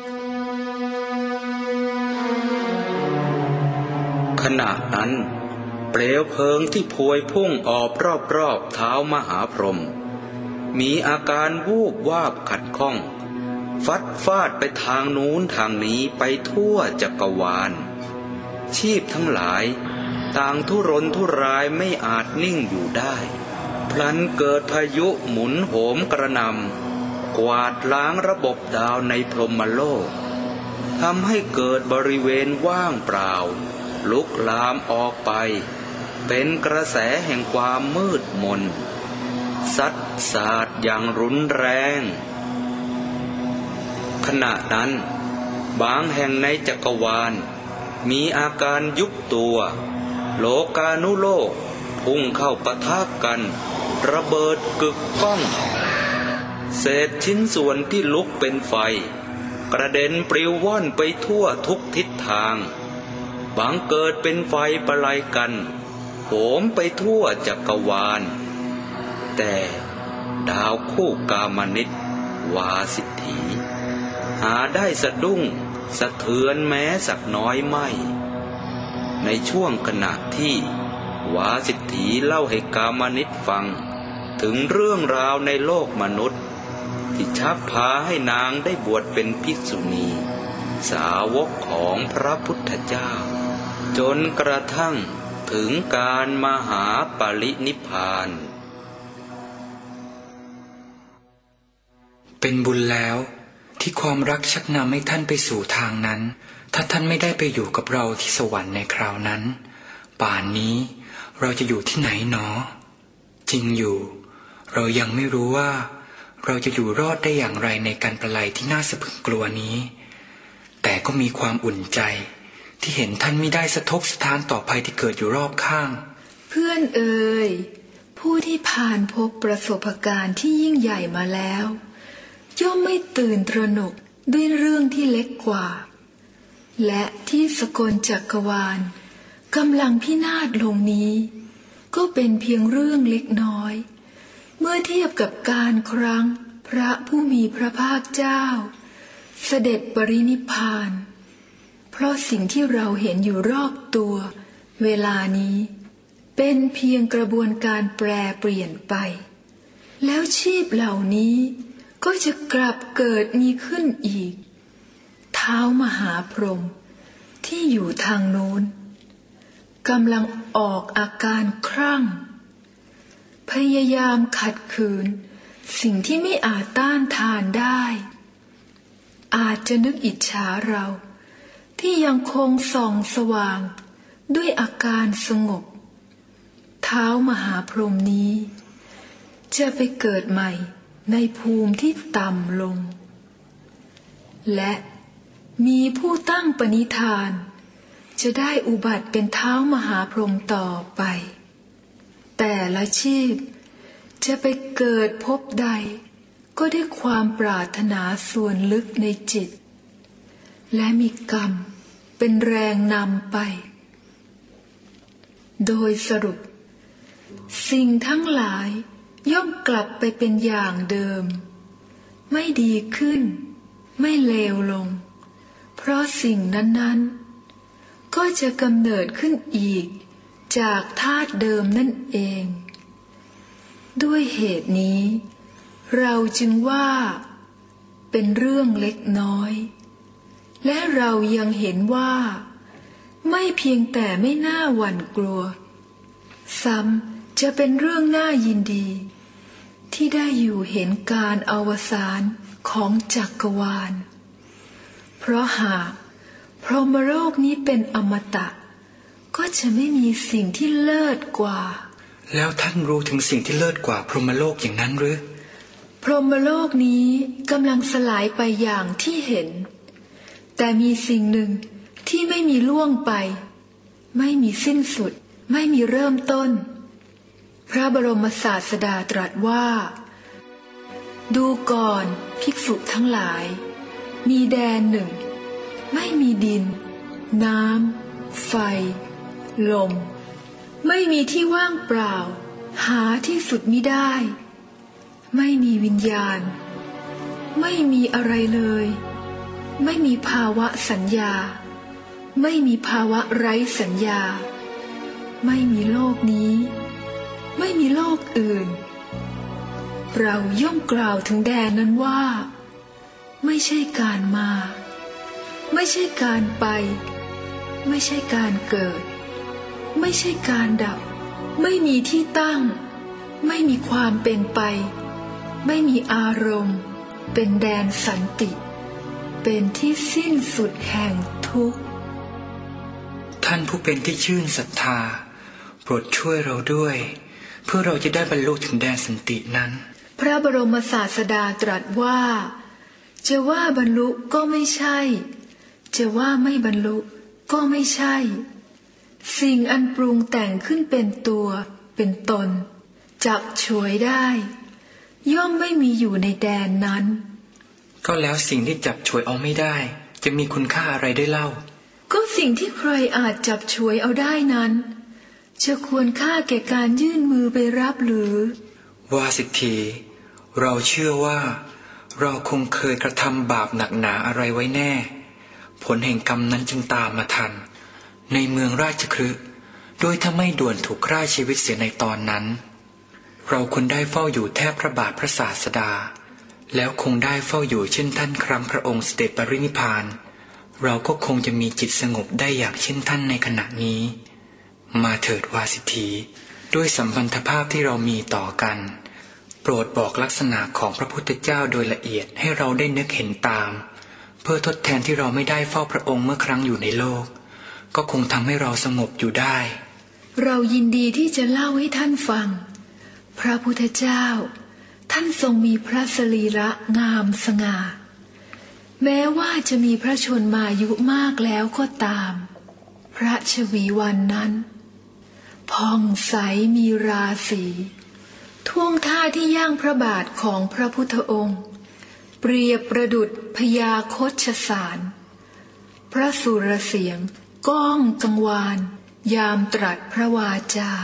ขณะนั้นเปลวเพลิงที่พวยพุ่งออกรอบๆเท้ามหาพรหมมีอาการวูบวาบขัดข้องฟัดฟาดไปทางนู้นทางนี้ไปทั่วจักรวาลชีพทั้งหลายต่างทุรนทุรายไม่อาจนิ่งอยู่ได้พลันเกิดพายุหมุนโหมกระหน่ำกวาดล้างระบบดาวในพรหมโลกทำให้เกิดบริเวณว่างเปล่าลุกลามออกไปเป็นกระแสแห่งความมืดมนซัดสาดอย่างรุนแรงขณะนั้นบางแห่งในจักรวาลมีอาการยุบตัวโลกานุโลกพุ่งเข้าปะทะกันระเบิดกึกก้องเศษชิ้นส่วนที่ลุกเป็นไฟกระเด็นปลิวว่อนไปทั่วทุกทิศทางบางเกิดเป็นไฟประไลกันโหมไปทั่วจักรวาลแต่ดาวคู่กามนิตวาสิทธีหาได้สะดุ้งสะเทือนแม้สักน้อยไม่ในช่วงขณะที่ววาสิทธีเล่าให้กามนิตฟังถึงเรื่องราวในโลกมนุษย์ที่ชักพาให้นางได้บวชเป็นภิกษุณีสาวกของพระพุทธเจ้าจนกระทั่งถึงการมหาปรินิพพานเป็นบุญแล้วที่ความรักชักนำให้ท่านไปสู่ทางนั้นถ้าท่านไม่ได้ไปอยู่กับเราที่สวรรค์ในคราวนั้นป่านนี้เราจะอยู่ที่ไหนหนอจริงอยู่เรายังไม่รู้ว่าเราจะอยู่รอดได้อย่างไรในการประไลที่น่าสะพรึงกลัวนี้แต่ก็มีความอุ่นใจที่เห็นท่านไม่ได้สะทกสะท้านต่อภัยที่เกิดอยู่รอบข้างเพื่อนเอ่ยผู้ที่ผ่านพบประสบการณ์ที่ยิ่งใหญ่มาแล้วย่อมไม่ตื่นตระหนกด้วยเรื่องที่เล็กกว่าและที่สกลจักรวาลกำลังพินาศลงนี้ก็เป็นเพียงเรื่องเล็กน้อยเมื่อเทียบกับการครั้งพระผู้มีพระภาคเจ้าเสด็จปรินิพพานเพราะสิ่งที่เราเห็นอยู่รอบตัวเวลานี้เป็นเพียงกระบวนการแปรเปลี่ยนไปแล้วชีพเหล่านี้ก็จะกลับเกิดมีขึ้นอีกท้าวมหาพรหมที่อยู่ทางโน้นกำลังออกอาการครั่งพยายามขัดขืนสิ่งที่ไม่อาจต้านทานได้อาจจะนึกอิจฉาเราที่ยังคงส่องสว่างด้วยอาการสงบท้าวมหาพรหมนี้จะไปเกิดใหม่ในภูมิที่ต่ำลงและมีผู้ตั้งปณิธานจะได้อุบัติเป็นท้าวมหาพรหมต่อไปแต่ละชีพจะไปเกิดพบใดก็ด้วยความปรารถนาส่วนลึกในจิตและมีกรรมเป็นแรงนำไปโดยสรุปสิ่งทั้งหลายย่อมกลับไปเป็นอย่างเดิมไม่ดีขึ้นไม่เลวลงเพราะสิ่งนั้นๆก็จะกำเนิดขึ้นอีกจากธาตุเดิมนั่นเองด้วยเหตุนี้เราจึงว่าเป็นเรื่องเล็กน้อยและเรายังเห็นว่าไม่เพียงแต่ไม่น่าหวั่นกลัวซ้ำจะเป็นเรื่องน่ายินดีที่ได้อยู่เห็นการอวสานของจักรวาลเพราะหากพรหมโลกนี้เป็นอมตะก็จะไม่มีสิ่งที่เลิศกว่าแล้วท่านรู้ถึงสิ่งที่เลิศกว่าพรหมโลกอย่างนั้นหรือพรหมโลกนี้กำลังสลายไปอย่างที่เห็นแต่มีสิ่งหนึ่งที่ไม่มีล่วงไปไม่มีสิ้นสุดไม่มีเริ่มต้นพระบรมศาสดาตรัสว่าดูก่อนภิกษุทั้งหลายมีแดนหนึ่งไม่มีดินน้ำไฟลมไม่มีที่ว่างเปล่าหาที่สุดมิได้ไม่มีวิญญาณไม่มีอะไรเลยไม่มีภาวะสัญญาไม่มีภาวะไร้สัญญาไม่มีโลกนี้ไม่มีโลกอื่นเราย่อมกล่าวถึงแดนนั้นว่าไม่ใช่การมาไม่ใช่การไปไม่ใช่การเกิดไม่ใช่การดับไม่มีที่ตั้งไม่มีความเป็นไปไม่มีอารมณ์เป็นแดนสันติเป็นที่สิ้นสุดแห่งทุกข์ท่านผู้เป็นที่ชื่นศรัทธาโปรดช่วยเราด้วยเพื่อเราจะได้บรรลุถึงแดนสันตินั้นพระบรมศาสดาตรัสว่าจะว่าบรรลุก็ไม่ใช่จะว่าไม่บรรลุก็ไม่ใช่สิ่งอันปรุงแต่งขึ้นเป็นตัวเป็นตนจับฉวยได้ย่อมไม่มีอยู่ในแดนนั้นก็แล้วสิ่งที่จับฉวยเอาไม่ได้จะมีคุณค่าอะไรได้เล่าก็สิ่งที่ใครอาจจับฉวยเอาได้นั้นจะควรค่าแก่การยื่นมือไปรับหรือวาสิทธีเราเชื่อว่าเราคงเคยกระทำบาปหนักหนาอะไรไว้แน่ผลแห่งกรรมนั้นจึงตามมาทันในเมืองราชคฤห์โดยถ้าไม่ด่วนถูกฆ่าชีวิตเสียในตอนนั้นเราควรได้เฝ้าอยู่แทบพระบาทพระศาสดาแล้วคงได้เฝ้าอยู่เช่นท่านครั้งพระองค์เสด็จปรินิพพานเราก็คงจะมีจิตสงบได้อย่างเช่นท่านในขณะนี้มาเถิดวาสิทธีด้วยสัมพันธภาพที่เรามีต่อกันโปรดบอกลักษณะของพระพุทธเจ้าโดยละเอียดให้เราได้นึกเห็นตามเพื่อทดแทนที่เราไม่ได้เฝ้าพระองค์เมื่อครั้งอยู่ในโลกก็คงทำให้เราสงบอยู่ได้เรายินดีที่จะเล่าให้ท่านฟังพระพุทธเจ้าท่านทรงมีพระสรีระงามสง่าแม้ว่าจะมีพระชนมายุมากแล้วก็ตามพระชวีวันนั้นผ่องใสมีราศีท่วงท่าที่ย่างพระบาทของพระพุทธองค์เปรียบประดุจพญาโคชสารพระสุรเสียงก้องกังวานยามตรัสพระวาจา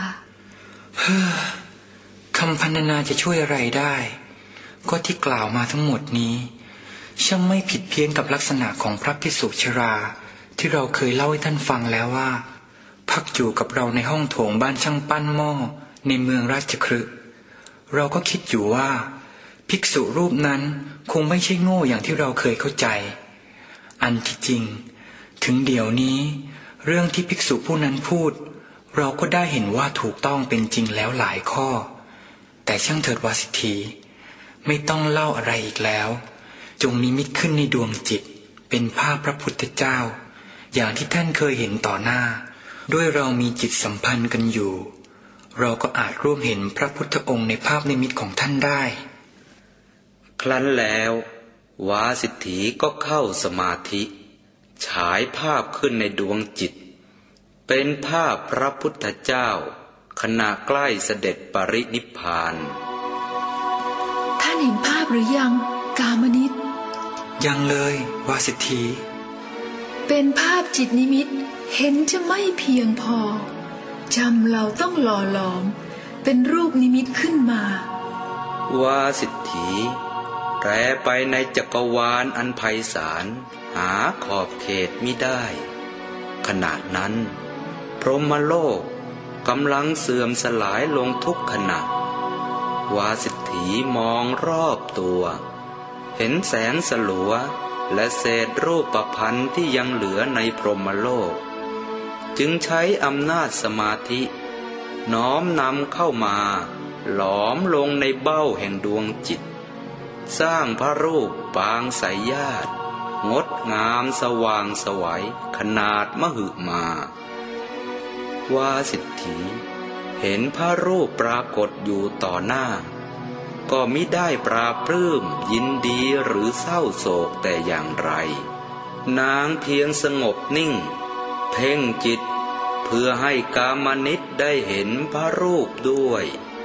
คำพรรณนาจะช่วยอะไรได้ก็ที่กล่าวมาทั้งหมดนี้ช่างไม่ผิดเพี้ยนกับลักษณะของพระภิกษุชราที่เราเคยเล่าให้ท่านฟังแล้วว่าพักอยู่กับเราในห้องโถงบ้านช่างปั้นหม้อในเมืองราชคฤห์เราก็คิดอยู่ว่าภิกษุรูปนั้นคงไม่ใช่โง่อย่างที่เราเคยเข้าใจอันที่จริงถึงเดี๋ยวนี้เรื่องที่ภิกษุผู้นั้นพูดเราก็ได้เห็นว่าถูกต้องเป็นจริงแล้วหลายข้อแต่ช่างเถิดวาสิทธีไม่ต้องเล่าอะไรอีกแล้วจงนิมิตขึ้นในดวงจิตเป็นภาพพระพุทธเจ้าอย่างที่ท่านเคยเห็นต่อหน้าด้วยเรามีจิตสัมพันธ์กันอยู่เราก็อาจร่วมเห็นพระพุทธองค์ในภาพนิมิตของท่านได้ครั้นแล้ววาสิทธีก็เข้าสมาธิฉายภาพขึ้นในดวงจิตเป็นภาพพระพุทธเจ้าขณะใกล้เสด็จปรินิพพานท่านเห็นภาพหรือยังกามนิตยังเลยวาสิทธีเป็นภาพจิตนิมิตเห็นจะไม่เพียงพอจำเราต้องหล่อหลอมเป็นรูปนิมิตขึ้นมาวาสิทธีแปรไปในจักรวาลอันไพศาลหาขอบเขตมิได้ขณะนั้นพรหมโลกกำลังเสื่อมสลายลงทุกขณะวาสิทธีมองรอบตัวเห็นแสงสลัวและเศษรูปพันธ์ที่ยังเหลือในพรหมโลกจึงใช้อำนาจสมาธิน้อมนำเข้ามาหลอมลงในเบ้าแห่งดวงจิตสร้างพระรูปปางสายญาติงดงามสว่างไสวขนาดมหึมาวาสิทธีเห็นพระรูปปรากฏอยู่ต่อหน้าก็มิได้ปราบปลื้มยินดีหรือเศร้าโศกแต่อย่างไรนางเพียงสงบนิ่งเพ่งจิตเพื่อให้กามนิตได้เห็นพระรูปด้วย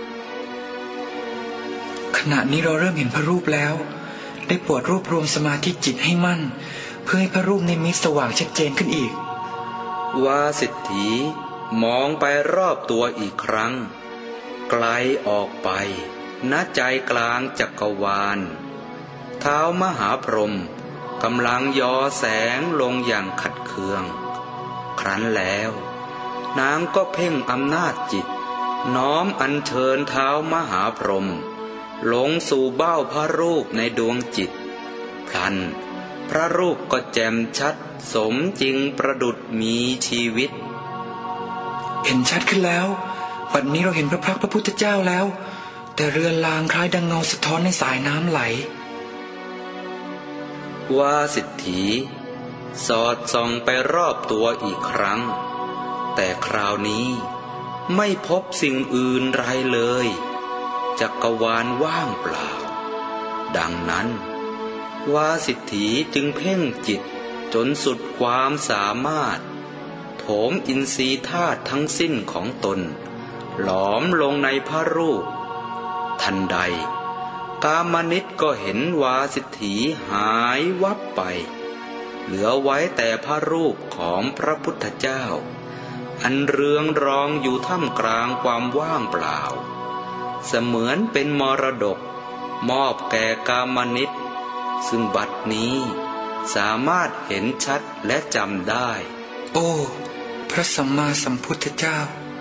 ขณะนี้เราเริ่มเห็นพระรูปแล้วได้โปรดรวบรวมสมาธิจิตให้มั่นเพื่อให้พระรูปในมิตรสว่างชัดเจนขึ้นอีกวาสิทธีมองไปรอบตัวอีกครั้งไกลออกไปณใจกลางจักรวาลท้าวมหาพรหมกำลังยอแสงลงอย่างขัดเคืองครั้นแล้วนางก็เพ่งอำนาจจิตน้อมอัญเชิญท้าวมหาพรหมลงสู่เบ้าพระรูปในดวงจิตพลันพระรูปก็แจ่มชัดสมจริงประดุจมีชีวิตเห็นชัดขึ้นแล้วบัดนี้เราเห็นพระพักตร์พระพุทธเจ้าแล้วแต่เรือนรางคล้ายดังเงาสะท้อนในสายน้ำไหลวาสิทธีสอดส่องไปรอบตัวอีกครั้งแต่คราวนี้ไม่พบสิ่งอื่นไรเลยจักรวาลว่างเปล่าดังนั้นวาสิทธีจึงเพ่งจิตจนสุดความสามารถโถมอินทรีย์ธาตุทั้งสิ้นของตนหลอมลงในพระรูปทันใดกามนิตก็เห็นวาสิทธีหายวับไปเหลือไว้แต่พระรูปของพระพุทธเจ้าอันเรืองรองอยู่ท่ามกลางความว่างเปล่าเสมือนเป็นมรดกมอบแก่กามนิตซึ่งบัดนี้สามารถเห็นชัดและจำได้โอ้พระสัมมาสัมพุทธเจ้า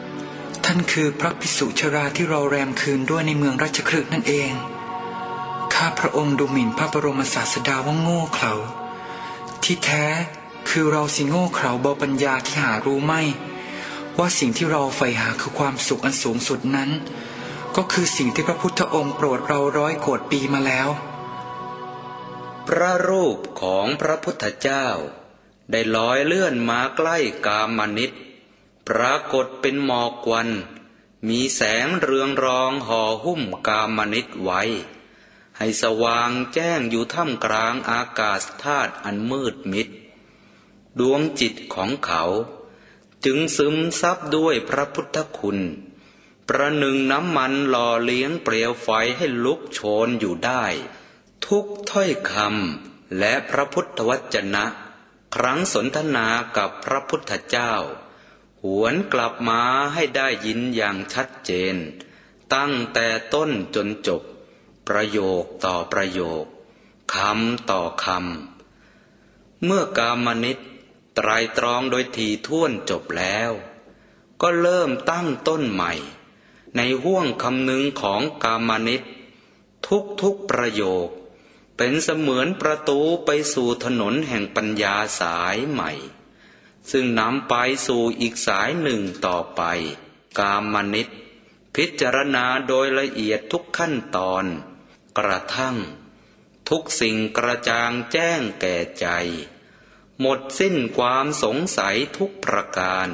ท่านคือพระภิกษุชราที่เราแรมคืนด้วยในเมืองราชคฤห์นั่นเองข้าพระองค์ดูหมิ่นพระบรมศาสดาว่าโง่เขลาที่แท้คือเราสิโง่เขลาเบาปัญญาที่หารู้ไม่ว่าสิ่งที่เราใฝ่หาคือความสุขอันสูงสุดนั้นก็คือสิ่งที่พระพุทธองค์โปรดเรา100 โกฏปีมาแล้วพระรูปของพระพุทธเจ้าได้ลอยเลื่อนมาใกล้กามนิตรปรากฏเป็นหมอกควันมีแสงเรืองรองห่อหุ้มกามนิตรไว้ให้สว่างแจ้งอยู่ท่ามกลางอากาศธาตุอันมืดมิดดวงจิตของเขาจึงซึมซับด้วยพระพุทธคุณประหนึ่งน้ำมันหล่อเลี้ยงเปลวไฟให้ลุกโชนอยู่ได้ทุกถ้อยคำและพระพุทธวจนะครั้งสนทนากับพระพุทธเจ้าหวนกลับมาให้ได้ยินอย่างชัดเจนตั้งแต่ต้นจนจบประโยคต่อประโยคคำต่อคำเมื่อกามนิตรไตรตรองโดยถี่ถ้วนจบแล้วก็เริ่มตั้งต้นใหม่ในห้วงคำนึงของกามนิตรทุกประโยคเป็นเสมือนประตูไปสู่ถนนแห่งปัญญาสายใหม่ซึ่งนำไปสู่อีกสายหนึ่งต่อไปกามนิตรพิจารณาโดยละเอียดทุกขั้นตอนกระทั่งทุกสิ่งกระจ่างแจ้งแก่ใจหมดสิ้นความสงสัยทุกประการ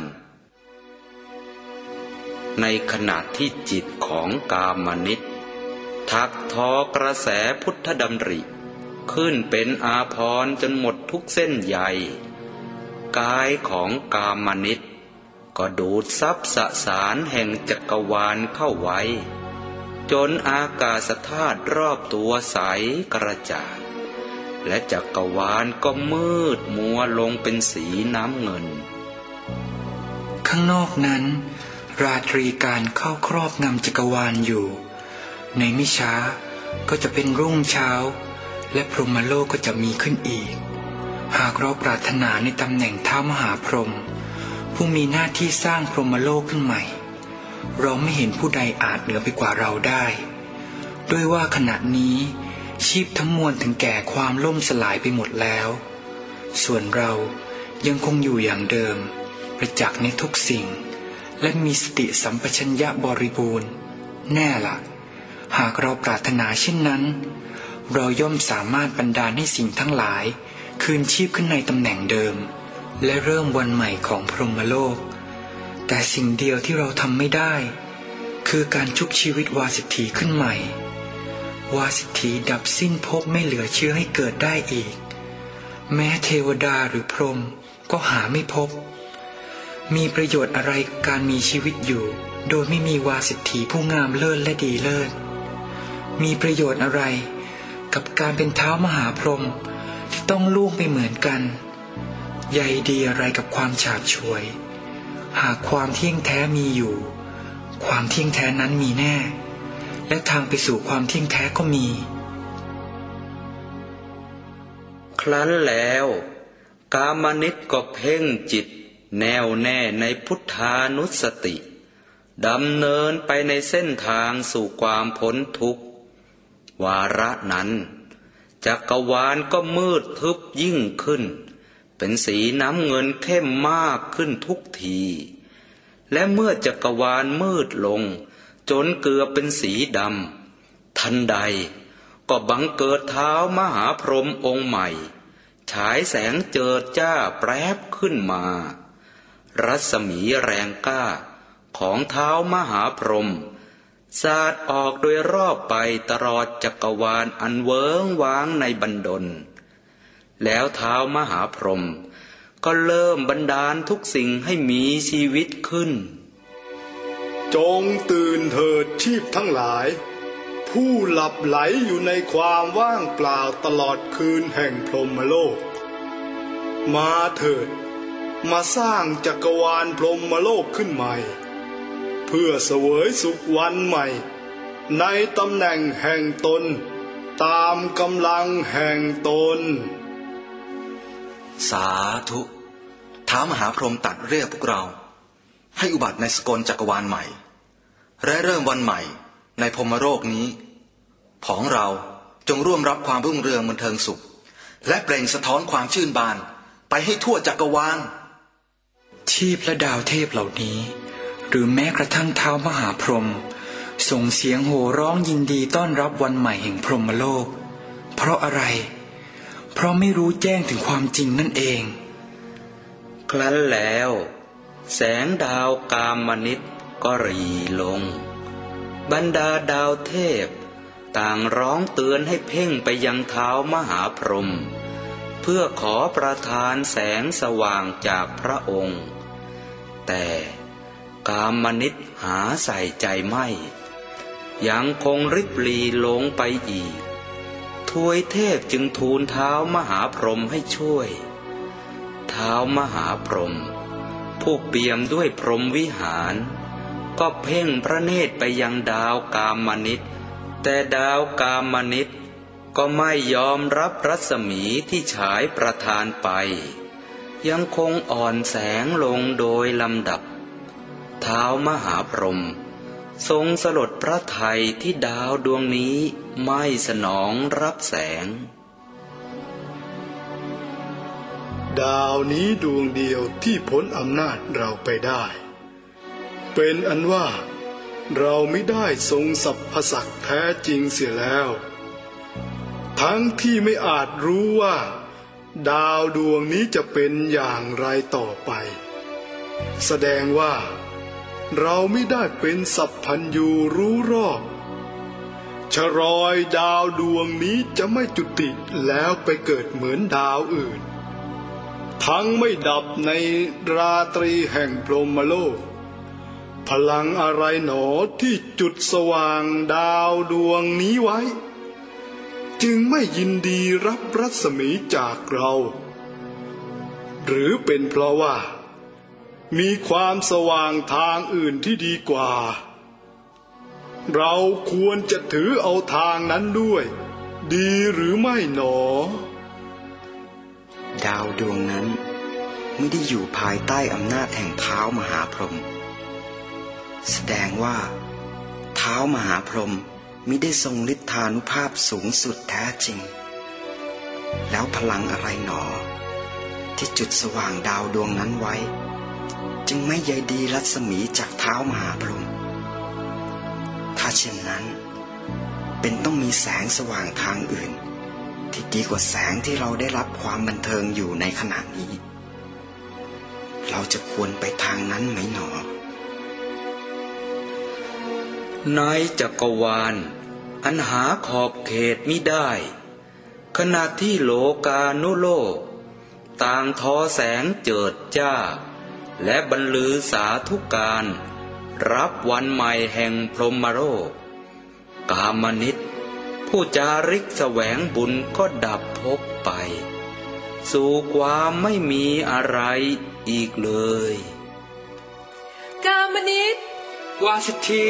ในขณะที่จิตของกามนิตรถักทอกระแสพุทธดำริขึ้นเป็นอาภรณ์จนหมดทุกเส้นใยกายของกามนิตรก็ดูดซับสสารแห่งจักรวาลเข้าไว้จนอากาศธาตุรอบตัวใสกระจ่างและจักรวาลก็มืดมัวลงเป็นสีน้ำเงินข้างนอกนั้นราตรีการเข้าครอบงำจักรวาลอยู่ในไม่ช้าก็จะเป็นรุ่งเช้าและพรหมโลกก็จะมีขึ้นอีกหากเราปรารถนาในตำแหน่งท้าวมหาพรหมผู้มีหน้าที่สร้างพรหมโลกขึ้นใหม่เราไม่เห็นผู้ใดอาจเหนือไปกว่าเราได้ด้วยว่าขณะนี้ชีพทั้งมวลถึงแก่ความล่มสลายไปหมดแล้วส่วนเรายังคงอยู่อย่างเดิมประจักษ์ในทุกสิ่งและมีสติสัมปชัญญะบริบูรณ์แน่ล่ะหากเราปรารถนาเช่นนั้นเราย่อมสามารถบันดาลให้สิ่งทั้งหลายคืนชีพขึ้นในตำแหน่งเดิมและเริ่มวันใหม่ของพรหมโลกแต่สิ่งเดียวที่เราทำไม่ได้คือการชุบชีวิตวาสิทธีขึ้นใหม่วาสิทธีดับสิ้นภพไม่เหลือเชื้อให้เกิดได้อีกแม้เทวดาหรือพรหมก็หาไม่พบมีประโยชน์อะไรการมีชีวิตอยู่โดยไม่มีวาสิทธีผู้งามเลิศและดีเลิศมีประโยชน์อะไรกับการเป็นท้าวมหาพรหมที่ต้องล่วงไปเหมือนกันใยดีอะไรกับความฉาบฉวยหากความเที่ยงแท้มีอยู่ความเที่ยงแท้นั้นมีแน่และทางไปสู่ความเที่ยงแท้ก็มีครั้นแล้วกามนิตรก็เพ่งจิตแน่วแน่ในพุทธานุสติดำเนินไปในเส้นทางสู่ความพ้นทุกข์วาระนั้นจักรวาลก็มืดทึบยิ่งขึ้นเป็นสีน้ำเงินเข้มมากขึ้นทุกทีและเมื่อจักรวาลมืดลงจนเกือบเป็นสีดำทันใดก็บังเกิดท้าวมหาพรหมองค์ใหม่ฉายแสงเจิดจ้าแปรบขึ้นมารัศมีแรงกล้าของท้าวมหาพรหมสาดออกโดยรอบไปตลอดจักรวาลอันเวิ้งว้างในบันดลแล้วท้าวมหาพรหมก็เริ่มบันดาลทุกสิ่งให้มีชีวิตขึ้นจงตื่นเถิดชีพทั้งหลายผู้หลับไหลอยู่ในความว่างเปล่าตลอดคืนแห่งพรหมโลกมาเถิดมาสร้างจักรวาลพรหมโลกขึ้นใหม่เพื่อเสวยสุขวันใหม่ในตำแหน่งแห่งตนตามกำลังแห่งตนสาธุท้าวมหาพรหมตรัสเรียกพวกเราให้อุบัติในสกลจักรวาลใหม่และเริ่มวันใหม่ในพรหมโลกนี้ของเราจงร่วมรับความรุ่งเรืองบันเทิงสุขและเปล่งสะท้อนความชื่นบานไปให้ทั่วจักรวาลที่พระดาวเทพเหล่านี้หรือแม้กระทั่งท้าวมหาพรหมส่งเสียงโห่ร้องยินดีต้อนรับวันใหม่แห่งพรหมโลกเพราะอะไรเพราะไม่รู้แจ้งถึงความจริงนั่นเองครั้นแล้วแสงดาวกามนิตก็หรี่ลงบรรดาดาวเทพต่างร้องเตือนให้เพ่งไปยังท้าวมหาพรหมเพื่อขอประทานแสงสว่างจากพระองค์แต่กามนิตหาใส่ใจไม่ยังคงริบหรี่ลงไปอีกทวยเทพจึงทูลท้าวมหาพรหมให้ช่วยท้าวมหาพรหมผู้เปี่ยมด้วยพรหมวิหารก็เพ่งพระเนตรไปยังดาวกามนิตแต่ดาวกามนิตก็ไม่ยอมรับรัศมีที่ฉายประทานไปยังคงอ่อนแสงลงโดยลำดับท้าวมหาพรหมทรงสลดพระทัยที่ดาวดวงนี้ไม่สนองรับแสงดาวนี้ดวงเดียวที่พ้นอำนาจเราไปได้เป็นอันว่าเราไม่ได้ทรงสรรพศักดิ์แท้จริงเสียแล้วทั้งที่ไม่อาจรู้ว่าดาวดวงนี้จะเป็นอย่างไรต่อไปแสดงว่าเราไม่ได้เป็นสัพพัญญูรู้รอบชรอยดาวดวงนี้จะไม่จุติแล้วไปเกิดเหมือนดาวอื่นทั้งไม่ดับในราตรีแห่งพรหมโลกพลังอะไรหนอที่จุดสว่างดาวดวงนี้ไว้จึงไม่ยินดีรับรัศมีจากเราหรือเป็นเพราะว่ามีความสว่างทางอื่นที่ดีกว่าเราควรจะถือเอาทางนั้นด้วยดีหรือไม่หนอดาวดวงนั้นไม่ได้อยู่ภายใต้อำนาจแห่งท้าวมหาพรหมแสดงว่าท้าวมหาพรหมมิได้ทรงฤทธานุภาพสูงสุดแท้จริงแล้วพลังอะไรหนอที่จุดสว่างดาวดวงนั้นไว้จึงไม่ใยดีรัศมีจากท้าวมหาพรหมถ้าเช่นนั้นเป็นต้องมีแสงสว่างทางอื่นที่ดีกว่าแสงที่เราได้รับความบันเทิงอยู่ในขณะนี้เราจะควรไปทางนั้นไหมหนอในจักรวาลอันหาขอบเขตมิได้ขณะที่โลกานุโลกต่างทอแสงเจิดจ้าและบรรลือสาธุการรับวันใหม่แห่งพรหมโลกกามนิตผู้จาริกแสวงบุญก็ดับภพไปสู่ความไม่มีอะไรอีกเลยกามนิตวาสิทธี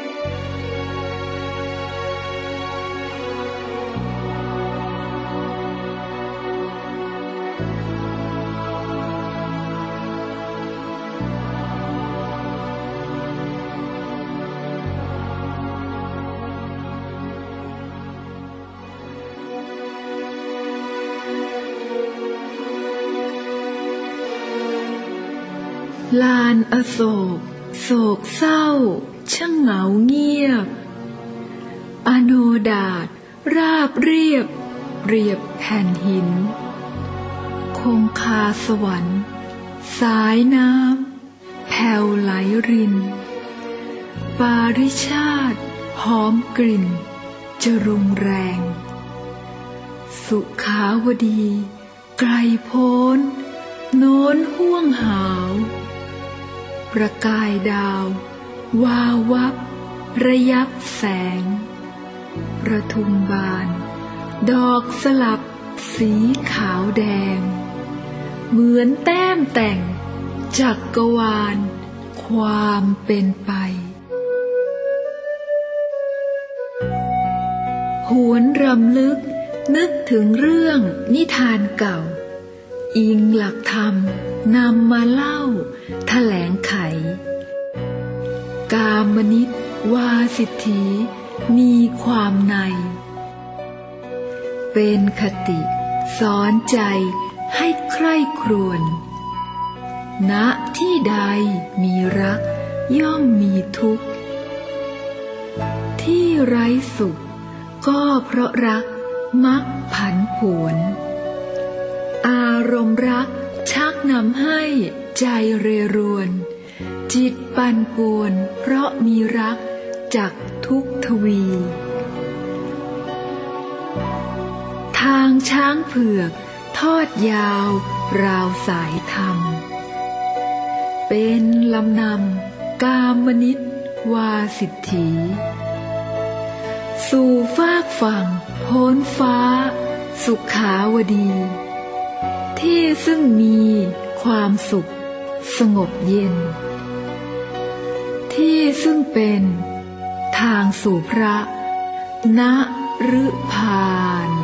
ลานอโศกโศกเศร้าช่างเหงาเงียบอโนดาตราบเรียบเรียบแผ่นหินคงคาสวรรค์สายน้ำแผ่วไหลรินปาริชาติหอมกลิ่นจรุงแรงสุขาวดีไกลโพ้นโน้นห่วงหาวประกายดาววาววับระยับแสงประทุมบานดอกสลับสีขาวแดงเหมือนแต้มแต่งจักรวาลความเป็นไปหวนรำลึกนึกถึงเรื่องนิทานเก่าอิงหลักธรรมนำมาเล่าแถลงไขกามนิษฐ์วาสิทธีมีความในเป็นคติสอนใจให้ใคร่ครวญณที่ใดมีรักย่อมมีทุกข์ที่ไร้สุขก็เพราะรักมักผันผวนอารมณ์รักชักนำให้ใจเรรวนจิตปั่นป่วนเพราะมีรักจักทุกทวีทางช้างเผือกทอดยาวราวสายธรรมเป็นลำนำกามนิษฐ์วาสิทธีสู่ฟากฝั่งโพ้นฟ้าสุขาวดีที่ซึ่งมีความสุขสงบเย็นที่ซึ่งเป็นทางสู่พระนฤพาน